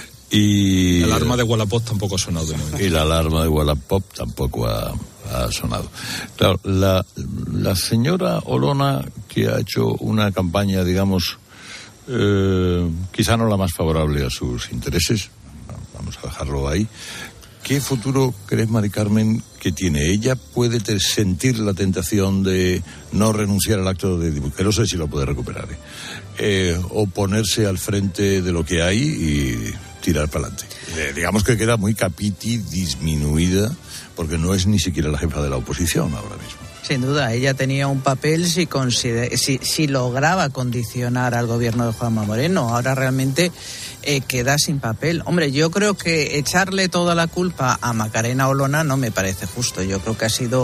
[SPEAKER 9] Y
[SPEAKER 26] la alarma de Wallapop tampoco ha sonado de momento.
[SPEAKER 9] Y la alarma de Wallapop tampoco ha, ha sonado. Claro, la, la señora Olona, que ha hecho una campaña, digamos, eh, quizá no la más favorable a sus intereses, vamos a dejarlo ahí. ¿Qué futuro crees, Mari Carmen, que tiene? ¿Ella puede te, sentir la tentación de no renunciar al acto de divorcio? Que no sé si lo puede recuperar, ¿eh? Eh, o ponerse al frente de lo que hay y tirar para adelante. Eh, digamos que queda muy capiti disminuida, porque no es ni siquiera la jefa de la oposición ahora mismo.
[SPEAKER 1] Sin duda, ella tenía un papel si, consider- si, si lograba condicionar al gobierno de Juanma Moreno. Ahora realmente eh, queda sin papel. Hombre, yo creo que echarle toda la culpa a Macarena Olona no me parece justo. Yo creo que ha sido...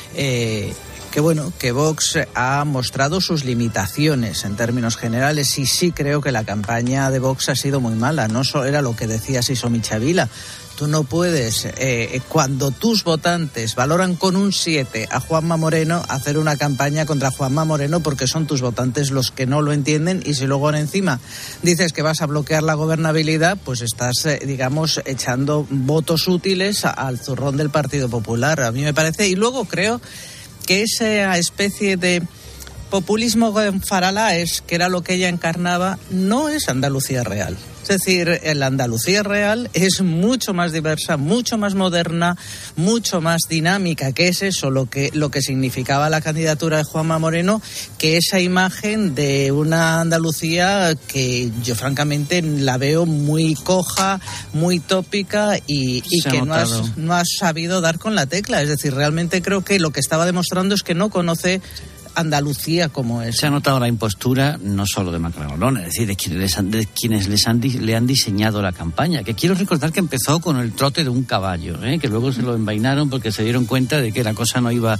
[SPEAKER 1] Eh, que bueno, que Vox ha mostrado sus limitaciones en términos generales y sí creo que la campaña de Vox ha sido muy mala. No solo era lo que decía Siso Michavila. Tú no puedes, eh, cuando tus votantes valoran con un siete a Juanma Moreno, hacer una campaña contra Juanma Moreno porque son tus votantes los que no lo entienden, y si luego encima dices que vas a bloquear la gobernabilidad, pues estás, eh, digamos, echando votos útiles a, al zurrón del Partido Popular, a mí me parece. Y luego creo que esa especie de populismo gonfaralaes, que era lo que ella encarnaba, no es Andalucía real. Es decir, la Andalucía real es mucho más diversa, mucho más moderna, mucho más dinámica, que es eso lo que, lo que significaba la candidatura de Juanma Moreno, que esa imagen de una Andalucía que yo francamente la veo muy coja, muy tópica y, y que no has, no has sabido dar con la tecla. Es decir, realmente creo que lo que estaba demostrando es que no conoce Andalucía como es.
[SPEAKER 6] Se ha notado la impostura no solo de Macarena Olona, es decir, de quienes, les han, de quienes les han, le han diseñado la campaña, que quiero recordar que empezó con el trote de un caballo, ¿eh? Que luego se lo envainaron porque se dieron cuenta de que la cosa no iba,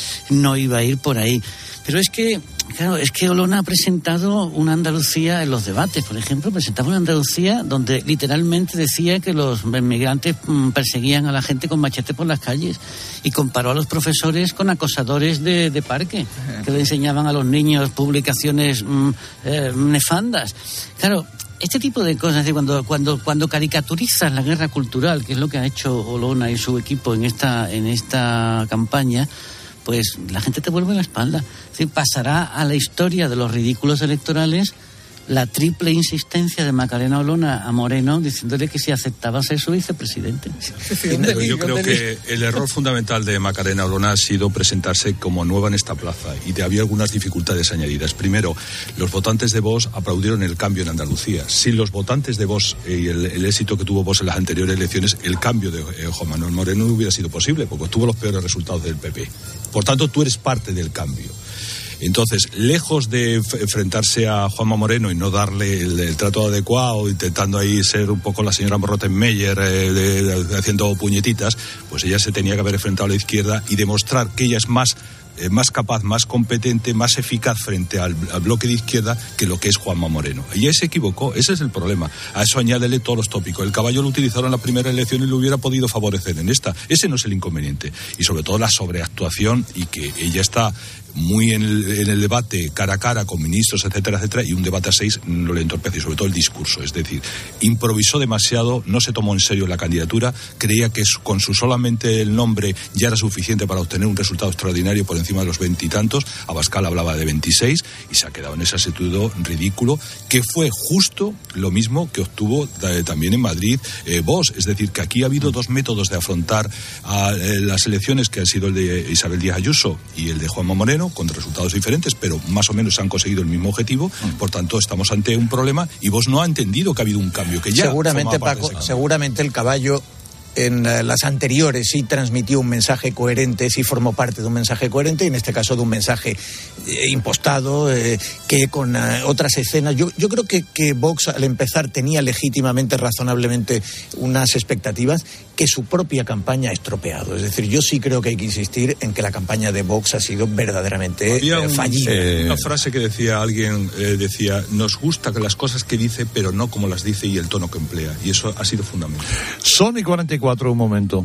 [SPEAKER 6] no iba a ir por ahí. Pero es que, claro, es que Olona ha presentado una Andalucía en los debates, por ejemplo, presentaba una Andalucía donde literalmente decía que los inmigrantes mmm, perseguían a la gente con machete por las calles, y comparó a los profesores con acosadores de, de parque, que le enseñaban a los niños publicaciones mmm, eh, nefandas. Claro, este tipo de cosas, cuando, cuando, cuando caricaturizas la guerra cultural, que es lo que ha hecho Olona y su equipo en esta, en esta campaña, pues la gente te vuelve la espalda. Es decir, pasará a la historia de los ridículos electorales la triple insistencia de Macarena Olona a Moreno diciéndole que si aceptaba ser su vicepresidente.
[SPEAKER 26] Pero yo creo que el error fundamental de Macarena Olona ha sido presentarse como nueva en esta plaza, y de, había algunas dificultades añadidas. Primero, los votantes de Vox aplaudieron el cambio en Andalucía. Sin los votantes de Vox y el, el éxito que tuvo Vox en las anteriores elecciones, el cambio de eh, Juan Manuel Moreno no hubiera sido posible, porque tuvo los peores resultados del P P. Por tanto, tú eres parte del cambio. Entonces, lejos de enfrentarse a Juanma Moreno y no darle el, el trato adecuado, intentando ahí ser un poco la señora Rottenmeier eh, de, de, haciendo puñetitas, pues ella se tenía que haber enfrentado a la izquierda y demostrar que ella es más Eh, más capaz, más competente, más eficaz frente al, al bloque de izquierda que lo que es Juanma Moreno. Y ella se equivocó, ese es el problema. A eso añádele todos los tópicos. El caballo lo utilizaron en la primera elección y lo hubiera podido favorecer en esta. Ese no es el inconveniente. Y sobre todo la sobreactuación, y que ella está muy en el, en el debate cara a cara con ministros, etcétera, etcétera, y un debate a seis no le entorpece, y sobre todo el discurso. Es decir, improvisó demasiado, no se tomó en serio la candidatura, creía que con su solamente el nombre ya era suficiente para obtener un resultado extraordinario por encima de los veintitantos. Abascal hablaba de veintiséis y se ha quedado en ese actitud ridículo, que fue justo lo mismo que obtuvo eh, también en Madrid eh, Vox. Es decir, que aquí ha habido dos métodos de afrontar a eh, las elecciones, que han sido el de Isabel Díaz Ayuso y el de Juanma Moreno, con resultados diferentes, pero más o menos han conseguido el mismo objetivo. Por tanto, estamos ante un problema, y Vox no ha entendido que ha habido un cambio, que ya
[SPEAKER 25] seguramente, Paco, seguramente el caballo en uh, las anteriores sí transmitió un mensaje coherente, sí formó parte de un mensaje coherente, y en este caso de un mensaje eh, impostado, eh, que con uh, otras escenas. Yo, yo creo que, que Vox al empezar tenía legítimamente, razonablemente, unas expectativas que su propia campaña ha estropeado. Es decir, yo sí creo que hay que insistir en que la campaña de Vox ha sido verdaderamente eh, fallida.
[SPEAKER 26] Eh, una frase que decía alguien, eh, decía, nos gusta que las cosas que dice, pero no como las dice y el tono que emplea. Y eso ha sido fundamental.
[SPEAKER 9] Son y cuarenta y cuatro, un momento.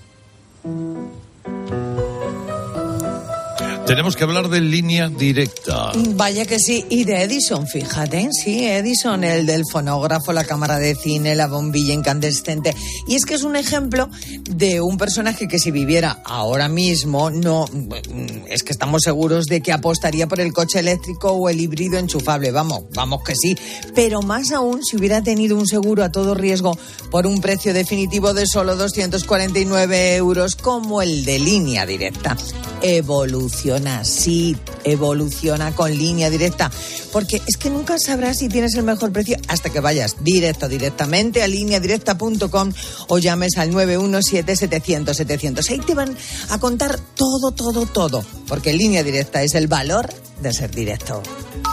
[SPEAKER 9] Tenemos que hablar de Línea Directa.
[SPEAKER 10] Vaya que sí, y de Edison, fíjate, sí, Edison, el del fonógrafo, la cámara de cine, la bombilla incandescente. Y es que es un ejemplo de un personaje que si viviera ahora mismo, no, es que estamos seguros de que apostaría por el coche eléctrico o el híbrido enchufable, vamos, vamos que sí. Pero más aún si hubiera tenido un seguro a todo riesgo por un precio definitivo de solo doscientos cuarenta y nueve euros, como el de Línea Directa. Evolución evoluciona, sí, evoluciona con Línea Directa, porque es que nunca sabrás si tienes el mejor precio hasta que vayas directo, directamente a línea directa punto com o llames al nueve uno siete, setecientos, setecientos. Ahí te van a contar todo, todo, todo, porque Línea Directa es el valor de ser directo.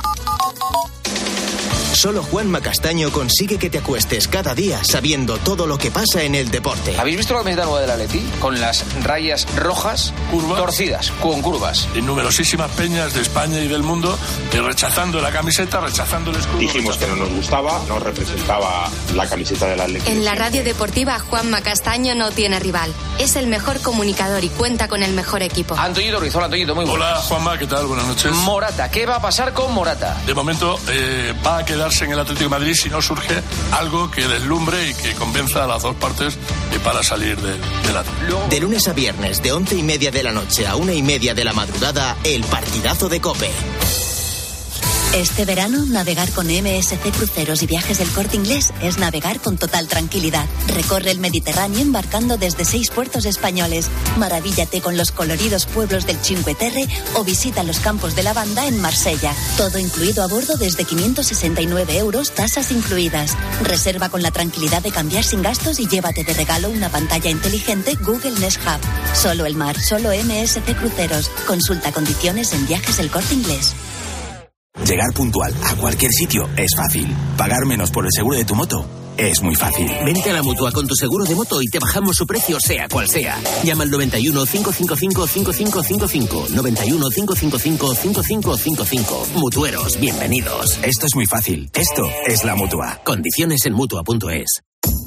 [SPEAKER 21] Solo Juanma Castaño consigue que te acuestes cada día sabiendo todo lo que pasa en el deporte.
[SPEAKER 11] ¿Habéis visto la camiseta nueva del Atleti? Con las rayas rojas curvas, torcidas, con curvas.
[SPEAKER 12] En numerosísimas peñas de España y del mundo, eh, rechazando la camiseta, rechazando el escudo.
[SPEAKER 13] Dijimos que no nos gustaba, no representaba la camiseta del Atleti.
[SPEAKER 7] En la radio deportiva, Juanma Castaño no tiene rival. Es el mejor comunicador y cuenta con el mejor equipo.
[SPEAKER 11] Antoñito Ruiz, hola Antoñito, muy buenas.
[SPEAKER 12] Hola Juanma, ¿qué tal? Buenas noches.
[SPEAKER 11] Morata, ¿qué va a pasar con Morata?
[SPEAKER 12] De momento eh, va a quedar en el Atlético de Madrid si no surge algo que deslumbre y que convenza a las dos partes eh, para salir de, de la...
[SPEAKER 21] De lunes a viernes, de once y media de la noche a una y media de la madrugada, el partidazo de COPE.
[SPEAKER 14] Este verano, navegar con M S C Cruceros y Viajes del Corte Inglés es navegar con total tranquilidad. Recorre el Mediterráneo embarcando desde seis puertos españoles. Maravíllate con los coloridos pueblos del Cinque Terre o visita los campos de lavanda en Marsella. Todo incluido a bordo desde quinientos sesenta y nueve euros, tasas incluidas. Reserva con la tranquilidad de cambiar sin gastos y llévate de regalo una pantalla inteligente Google Nest Hub. Solo el mar, solo M S C Cruceros. Consulta condiciones en Viajes del Corte Inglés.
[SPEAKER 15] Llegar puntual a cualquier sitio es fácil. Pagar menos por el seguro de tu moto es muy fácil.
[SPEAKER 16] Vente a la Mutua con tu seguro de moto y te bajamos su precio sea cual sea. Llama al noventa y uno, cinco cinco cinco, cinco cinco cinco cinco. noventa y uno, cinco cinco cinco, cinco cinco cinco cinco. Mutueros, bienvenidos.
[SPEAKER 15] Esto es muy fácil. Esto es la Mutua.
[SPEAKER 16] Condiciones en Mutua punto es.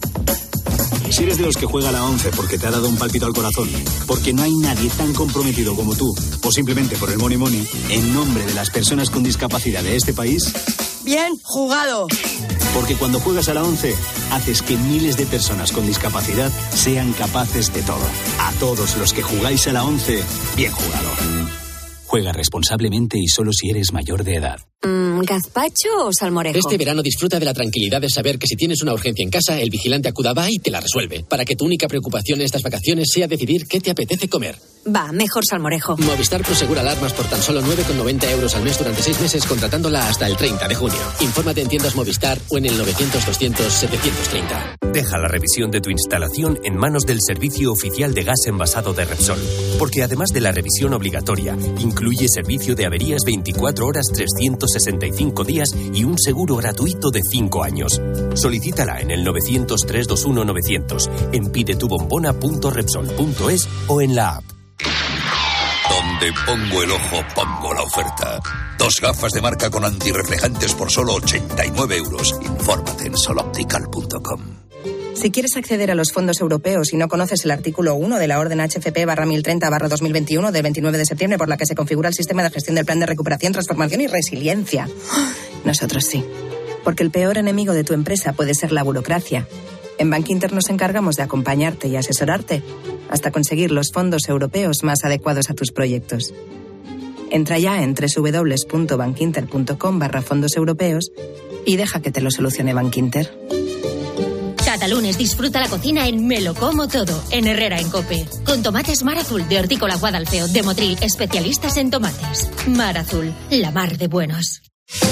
[SPEAKER 17] Si eres de los que juega la once porque te ha dado un pálpito al corazón, porque no hay nadie tan comprometido como tú, o simplemente por el money money, en nombre de las personas con discapacidad de este país...
[SPEAKER 10] Bien jugado.
[SPEAKER 17] Porque cuando juegas a la once, haces que miles de personas con discapacidad sean capaces de todo. A todos los que jugáis a la once, bien jugado. Juega responsablemente y solo si eres mayor de edad.
[SPEAKER 7] Mm, ¿Gazpacho o salmorejo?
[SPEAKER 16] Este verano disfruta de la tranquilidad de saber que si tienes una urgencia en casa, el vigilante Acuda y te la resuelve. Para que tu única preocupación en estas vacaciones sea decidir qué te apetece comer.
[SPEAKER 7] Va, mejor salmorejo.
[SPEAKER 16] Movistar Prosegura alarmas por tan solo nueve con noventa euros al mes durante seis meses, contratándola hasta el treinta de junio. Infórmate en tiendas Movistar o en el novecientos, doscientos, setecientos treinta.
[SPEAKER 18] Deja la revisión de tu instalación en manos del Servicio Oficial de Gas Envasado de Repsol. Porque además de la revisión obligatoria, incluye servicio de averías veinticuatro horas, trescientos sesenta y cinco días y un seguro gratuito de cinco años. Solicítala en el novecientos, trescientos veintiuno, novecientos, en pidetubombona punto repsol punto es o en la app.
[SPEAKER 19] Donde pongo el ojo, pongo la oferta. Dos gafas de marca con antirreflejantes por solo ochenta y nueve euros. Infórmate en soloptical punto com.
[SPEAKER 20] Si quieres acceder a los fondos europeos y no conoces el artículo uno de la orden H F P barra mil treinta barra dos mil veintiuno del veintinueve de septiembre por la que se configura el sistema de gestión del plan de recuperación, transformación y resiliencia. Nosotros sí. Porque el peor enemigo de tu empresa puede ser la burocracia. En Bankinter nos encargamos de acompañarte y asesorarte hasta conseguir los fondos europeos más adecuados a tus proyectos. Entra ya en www.bankinter.com barra fondos europeos y deja que te lo solucione Bankinter.
[SPEAKER 28] Cada lunes disfruta la cocina en Me lo como todo, en Herrera en COPE. Con tomates Mar Azul de Hortícola Guadalfeo de Motril, especialistas en tomates. Mar Azul, la mar de buenos.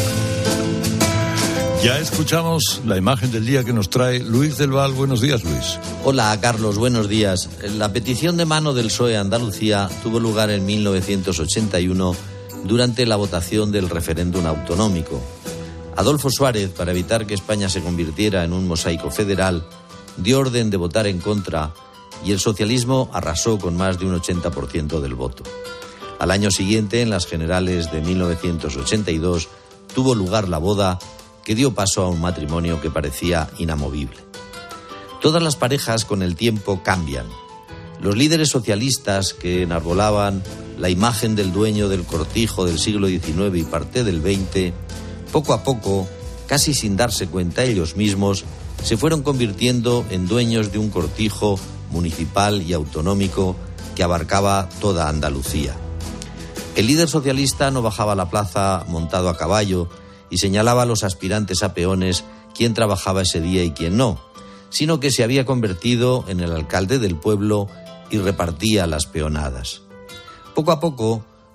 [SPEAKER 9] Ya escuchamos la imagen del día que nos trae Luis del Val. Buenos días, Luis.
[SPEAKER 29] Hola, Carlos, buenos días. La petición de mano del P S O E Andalucía tuvo lugar en mil novecientos ochenta y uno durante la votación del referéndum autonómico. Adolfo Suárez, para evitar que España se convirtiera en un mosaico federal, dio orden de votar en contra y el socialismo arrasó con más de un ochenta por ciento del voto. Al año siguiente, en las generales de mil novecientos ochenta y dos, tuvo lugar la boda que dio paso a un matrimonio que parecía inamovible. Todas las parejas con el tiempo cambian. Los líderes socialistas que enarbolaban la imagen del dueño del cortijo del siglo diecinueve y parte del veinte, poco a poco, casi sin darse cuenta ellos mismos, se fueron convirtiendo en dueños de un cortijo municipal y autonómico que abarcaba toda Andalucía. El líder socialista no bajaba a la plaza montado a caballo y señalaba a los aspirantes a peones quién trabajaba ese día y quién no, sino que se había convertido en el alcalde del pueblo y repartía las peonadas. Poco a poco,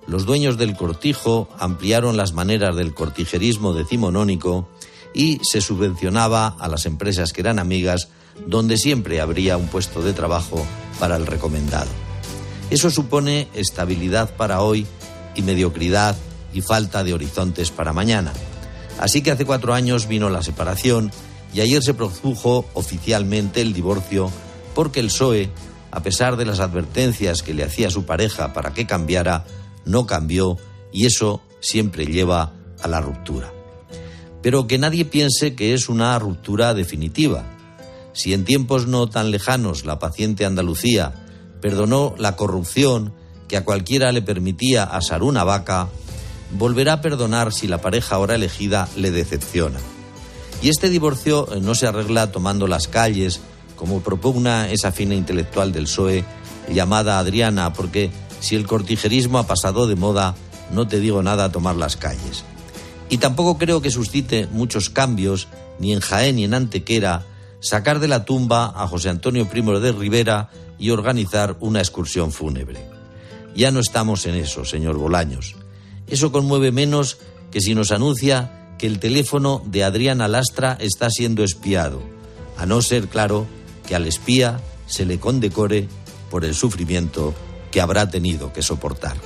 [SPEAKER 29] los dueños del cortijo ampliaron las maneras del cortijerismo decimonónico y se subvencionaba a las empresas que eran amigas, donde siempre habría un puesto de trabajo para el recomendado. Eso supone estabilidad para hoy y mediocridad y falta de horizontes para mañana. Así que hace cuatro años vino la separación y ayer se produjo oficialmente el divorcio porque el P S O E, a pesar de las advertencias que le hacía su pareja para que cambiara, no cambió y eso siempre lleva a la ruptura. Pero que nadie piense que es una ruptura definitiva. Si en tiempos no tan lejanos la paciente Andalucía perdonó la corrupción que a cualquiera le permitía asar una vaca, volverá a perdonar si la pareja ahora elegida le decepciona. Y este divorcio no se arregla tomando las calles, como propugna esa fina intelectual del P S O E llamada Adriana, porque si el cortijerismo ha pasado de moda, no te digo nada a tomar las calles. Y tampoco creo que suscite muchos cambios, ni en Jaén ni en Antequera, sacar de la tumba a José Antonio Primo de Rivera y organizar una excursión fúnebre. Ya no estamos en eso, señor Bolaños. Eso conmueve menos que si nos anuncia que el teléfono de Adriana Lastra está siendo espiado, a no ser, claro, que al espía se le condecore por el sufrimiento que habrá tenido que soportar.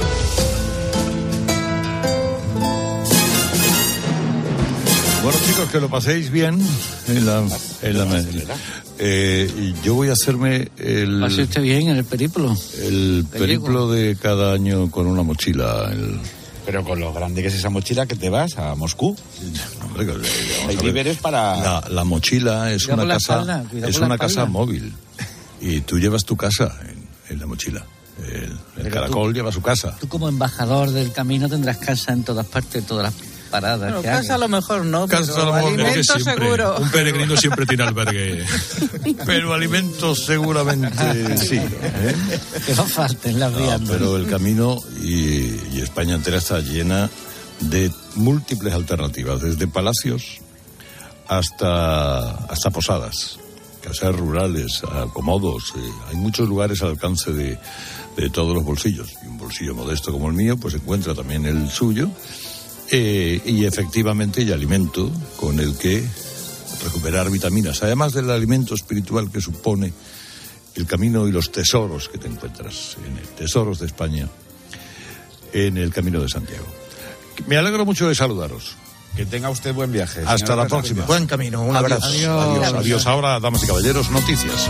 [SPEAKER 9] Bueno, chicos, que lo paséis bien en la, en la eh, yo voy a hacerme el...
[SPEAKER 6] ¿Pase usted bien en el periplo?
[SPEAKER 9] El periplo de cada año con una mochila. El...
[SPEAKER 2] Pero con lo grande que es esa mochila, que te vas a Moscú.
[SPEAKER 9] Hombre,
[SPEAKER 2] hay víveres para...
[SPEAKER 9] La, la mochila es
[SPEAKER 6] cuidado
[SPEAKER 9] una casa
[SPEAKER 6] espalda,
[SPEAKER 9] es una casa móvil. Y tú llevas tu casa en, en la mochila. El, el caracol tú, lleva su casa.
[SPEAKER 6] Tú como embajador del camino tendrás casa en todas partes, todas las paradas.
[SPEAKER 1] Bueno,
[SPEAKER 6] que
[SPEAKER 1] casa
[SPEAKER 6] hagas.
[SPEAKER 1] A lo mejor no,
[SPEAKER 9] casa
[SPEAKER 1] pero
[SPEAKER 9] a lo mejor
[SPEAKER 1] alimentos
[SPEAKER 9] no, siempre,
[SPEAKER 1] seguro.
[SPEAKER 26] Un peregrino siempre tiene albergue.
[SPEAKER 9] Pero alimentos seguramente sí. ¿eh?
[SPEAKER 6] Que no falten las vías.
[SPEAKER 9] No, pero el camino y, y España entera está llena de múltiples alternativas, desde palacios hasta, hasta posadas, casas rurales, acomodos. Eh, hay muchos lugares al alcance de, de todos los bolsillos. Y un bolsillo modesto como el mío, pues encuentra también el suyo. Eh, y efectivamente hay alimento con el que recuperar vitaminas, además del alimento espiritual que supone el camino y los tesoros que te encuentras en el Tesoros de España en el Camino de Santiago. Me alegro mucho de saludaros.
[SPEAKER 2] Que tenga usted buen viaje.
[SPEAKER 9] Hasta la próxima.
[SPEAKER 25] Buen camino, un abrazo.
[SPEAKER 9] Adiós. Adiós. Adiós. Adiós. Ahora, damas y caballeros, noticias.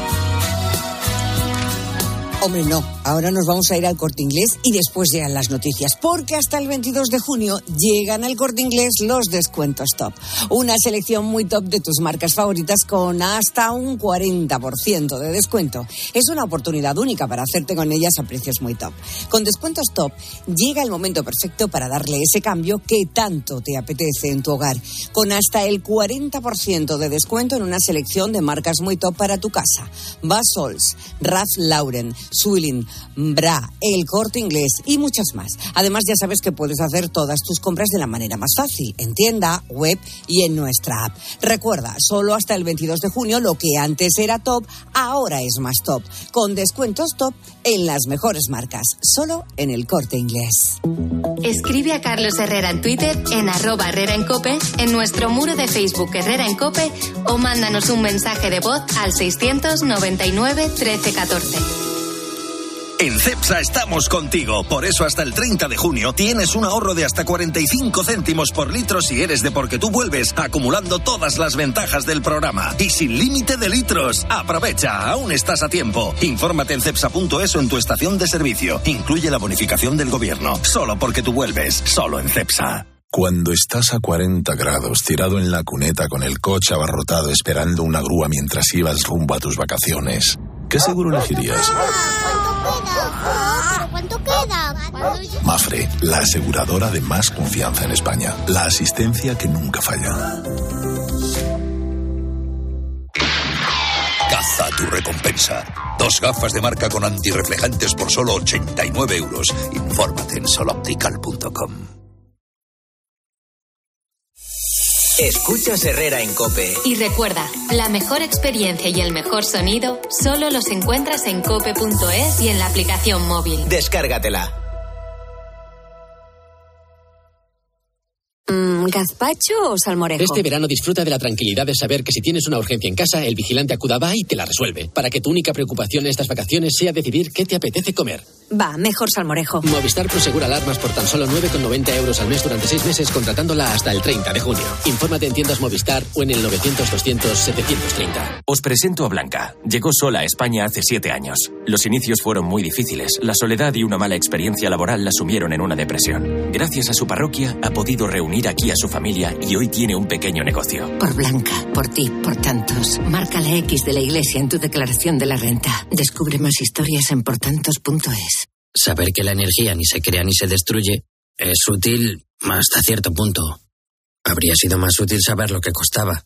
[SPEAKER 3] Hombre, no. Ahora nos vamos a ir al Corte Inglés y después llegan las noticias, porque hasta el veintidós de junio llegan al Corte Inglés los descuentos top. Una selección muy top de tus marcas favoritas con hasta un cuarenta por ciento de descuento. Es una oportunidad única para hacerte con ellas a precios muy top. Con descuentos top llega el momento perfecto para darle ese cambio que tanto te apetece en tu hogar. Con hasta el cuarenta por ciento de descuento en una selección de marcas muy top para tu casa. Basols, Ralph Lauren, Swilling, Bra, El Corte Inglés y muchas más. Además, ya sabes que puedes hacer todas tus compras de la manera más fácil, en tienda, web y en nuestra app. Recuerda, solo hasta el veintidós de junio lo que antes era top, ahora es más top. Con descuentos top en las mejores marcas, solo en El Corte Inglés.
[SPEAKER 7] Escribe a Carlos Herrera en Twitter, en arroba Herrera en Cope, en nuestro muro de Facebook Herrera en Cope o mándanos un mensaje de voz al seiscientos noventa y nueve trece catorce.
[SPEAKER 4] En Cepsa estamos contigo, por eso hasta el treinta de junio tienes un ahorro de hasta cuarenta y cinco céntimos por litro si eres de Porque Tú Vuelves, acumulando todas las ventajas del programa y sin límite de litros. Aprovecha, aún estás a tiempo. Infórmate en cepsa punto es o en tu estación de servicio. Incluye la bonificación del gobierno. Solo Porque Tú Vuelves, solo en Cepsa.
[SPEAKER 5] Cuando estás a cuarenta grados, tirado en la cuneta con el coche abarrotado esperando una grúa mientras ibas rumbo a tus vacaciones, ¿qué seguro elegirías?
[SPEAKER 8] ¿Cuánto queda?
[SPEAKER 5] Mafre, la aseguradora de más confianza en España. La asistencia que nunca falla.
[SPEAKER 19] Caza tu recompensa. Dos gafas de marca con antirreflejantes por solo ochenta y nueve euros. Infórmate en soloptical punto com.
[SPEAKER 21] Escuchas Herrera en COPE.
[SPEAKER 7] Y recuerda, la mejor experiencia y el mejor sonido solo los encuentras en cope punto es y en la aplicación móvil.
[SPEAKER 21] Descárgatela.
[SPEAKER 8] ¿Gazpacho o salmorejo?
[SPEAKER 11] Este verano disfruta de la tranquilidad de saber que si tienes una urgencia en casa, el vigilante acuda y te la resuelve. Para que tu única preocupación en estas vacaciones sea decidir qué te apetece comer.
[SPEAKER 8] Va, mejor salmorejo.
[SPEAKER 11] Movistar Prosegura alarmas por tan solo nueve con noventa euros al mes durante seis meses, contratándola hasta el treinta de junio. Infórmate en tiendas Movistar o en el novecientos doscientos setecientos treinta.
[SPEAKER 18] Os presento a Blanca. Llegó sola a España hace siete años. Los inicios fueron muy difíciles. La soledad y una mala experiencia laboral la sumieron en una depresión. Gracias a su parroquia, ha podido reunir aquí a su familia y hoy tiene un pequeño negocio.
[SPEAKER 8] Por Blanca, por ti, por tantos. Marca la X de la iglesia en tu declaración de la renta. Descubre más historias en portantos punto es.
[SPEAKER 12] Saber que la energía ni se crea ni se destruye es útil hasta cierto punto. Habría sido más útil saber lo que costaba.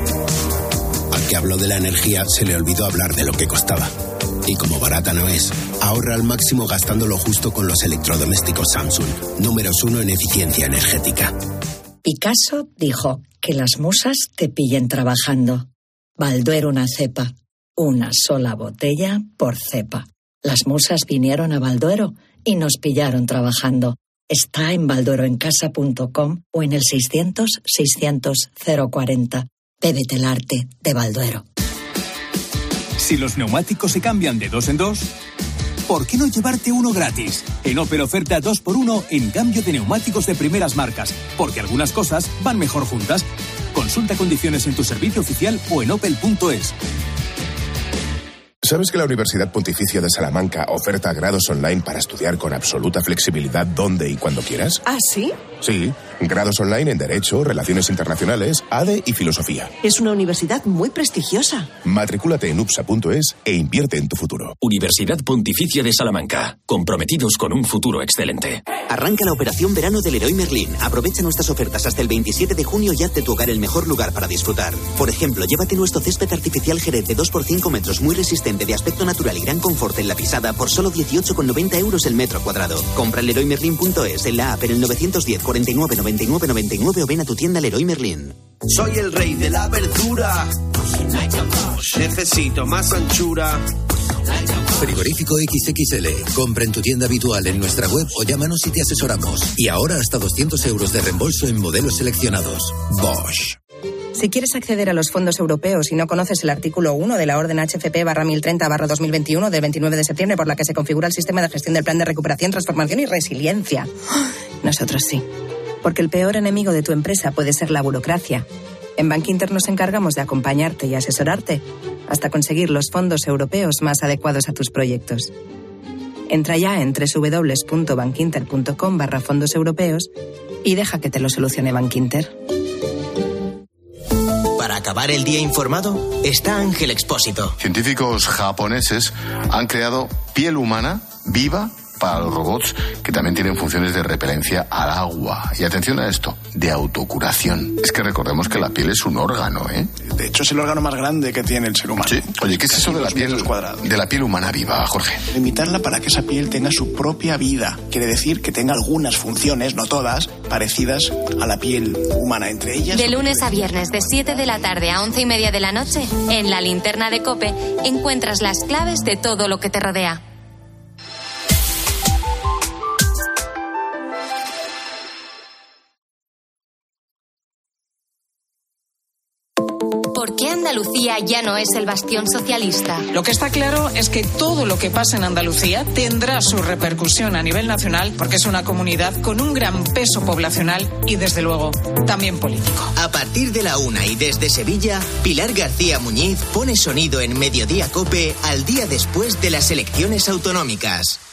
[SPEAKER 13] Al que habló de la energía se le olvidó hablar de lo que costaba. Y como barata no es, ahorra al máximo gastando lo justo con los electrodomésticos Samsung, números uno en eficiencia energética.
[SPEAKER 14] Picasso dijo que las musas te pillen trabajando. Balduero una cepa, una sola botella por cepa. Las musas vinieron a Balduero y nos pillaron trabajando. Está en baldueroencasa punto com o en el seiscientos, seiscientos, cero cuarenta. Bébete el arte de Balduero.
[SPEAKER 17] Si los neumáticos se cambian de dos en dos, ¿por qué no llevarte uno gratis? En Opel oferta dos por uno en cambio de neumáticos de primeras marcas, porque algunas cosas van mejor juntas. Consulta condiciones en tu servicio oficial o en opel punto es.
[SPEAKER 22] ¿Sabes que la Universidad Pontificia de Salamanca oferta grados online para estudiar con absoluta flexibilidad donde y cuando quieras?
[SPEAKER 8] ¿Ah, sí?
[SPEAKER 22] Sí, grados online en Derecho, Relaciones Internacionales, A D E y Filosofía.
[SPEAKER 8] Es una universidad muy prestigiosa.
[SPEAKER 22] Matricúlate en upsa punto es e invierte en tu futuro.
[SPEAKER 18] Universidad Pontificia de Salamanca. Comprometidos con un futuro excelente.
[SPEAKER 23] Arranca la operación verano del Leroy Merlin. Aprovecha nuestras ofertas hasta el veintisiete de junio y haz de tu hogar el mejor lugar para disfrutar. Por ejemplo, llévate nuestro césped artificial Jerez de dos por cinco metros, muy resistente, de aspecto natural y gran confort en la pisada por solo dieciocho con noventa euros el metro cuadrado. Compra en leroy merlin punto es, en la app, en el novecientos diez, cuarenta y nueve, noventa y nueve, noventa y nueve o ven a tu tienda Leroy Merlin.
[SPEAKER 24] Soy el rey de la verdura. Necesito más anchura.
[SPEAKER 27] Frigorífico equis equis ele. Compra en tu tienda habitual en nuestra web o llámanos y te asesoramos. Y ahora hasta doscientos euros de reembolso en modelos seleccionados. Bosch.
[SPEAKER 20] Si quieres acceder a los fondos europeos y no conoces el artículo uno de la orden H F P barra mil treinta barra dos mil veintiuno del veintinueve de septiembre por la que se configura el sistema de gestión del plan de recuperación, transformación y resiliencia. Nosotros sí. Porque el peor enemigo de tu empresa puede ser la burocracia. En Bankinter nos encargamos de acompañarte y asesorarte hasta conseguir los fondos europeos más adecuados a tus proyectos. Entra ya en doble u doble u doble u punto bankinter punto com barra fondos europeos y deja que te lo solucione Bankinter.
[SPEAKER 21] Para acabar el día informado, está Ángel Expósito.
[SPEAKER 30] Científicos japoneses han creado piel humana viva para los robots que también tienen funciones de repelencia al agua. Y atención a esto, de autocuración. Es que recordemos que la piel es un órgano, ¿eh?
[SPEAKER 31] De hecho, es el órgano más grande que tiene el ser humano.
[SPEAKER 30] Sí. Oye, ¿qué es eso de la piel de la piel humana viva, Jorge?
[SPEAKER 31] Limitarla para que esa piel tenga su propia vida. Quiere decir que tenga algunas funciones, no todas, parecidas a la piel humana. Entre ellas...
[SPEAKER 7] De lunes a viernes, de siete de la tarde a once y media de la noche, en la linterna de COPE, encuentras las claves de todo lo que te rodea. ¿Por qué Andalucía ya no es el bastión socialista?
[SPEAKER 32] Lo que está claro es que todo lo que pasa en Andalucía tendrá su repercusión a nivel nacional, porque es una comunidad con un gran peso poblacional y, desde luego, también político.
[SPEAKER 21] A partir de la una y desde Sevilla, Pilar García Muñiz pone sonido en Mediodía COPE al día después de las elecciones autonómicas.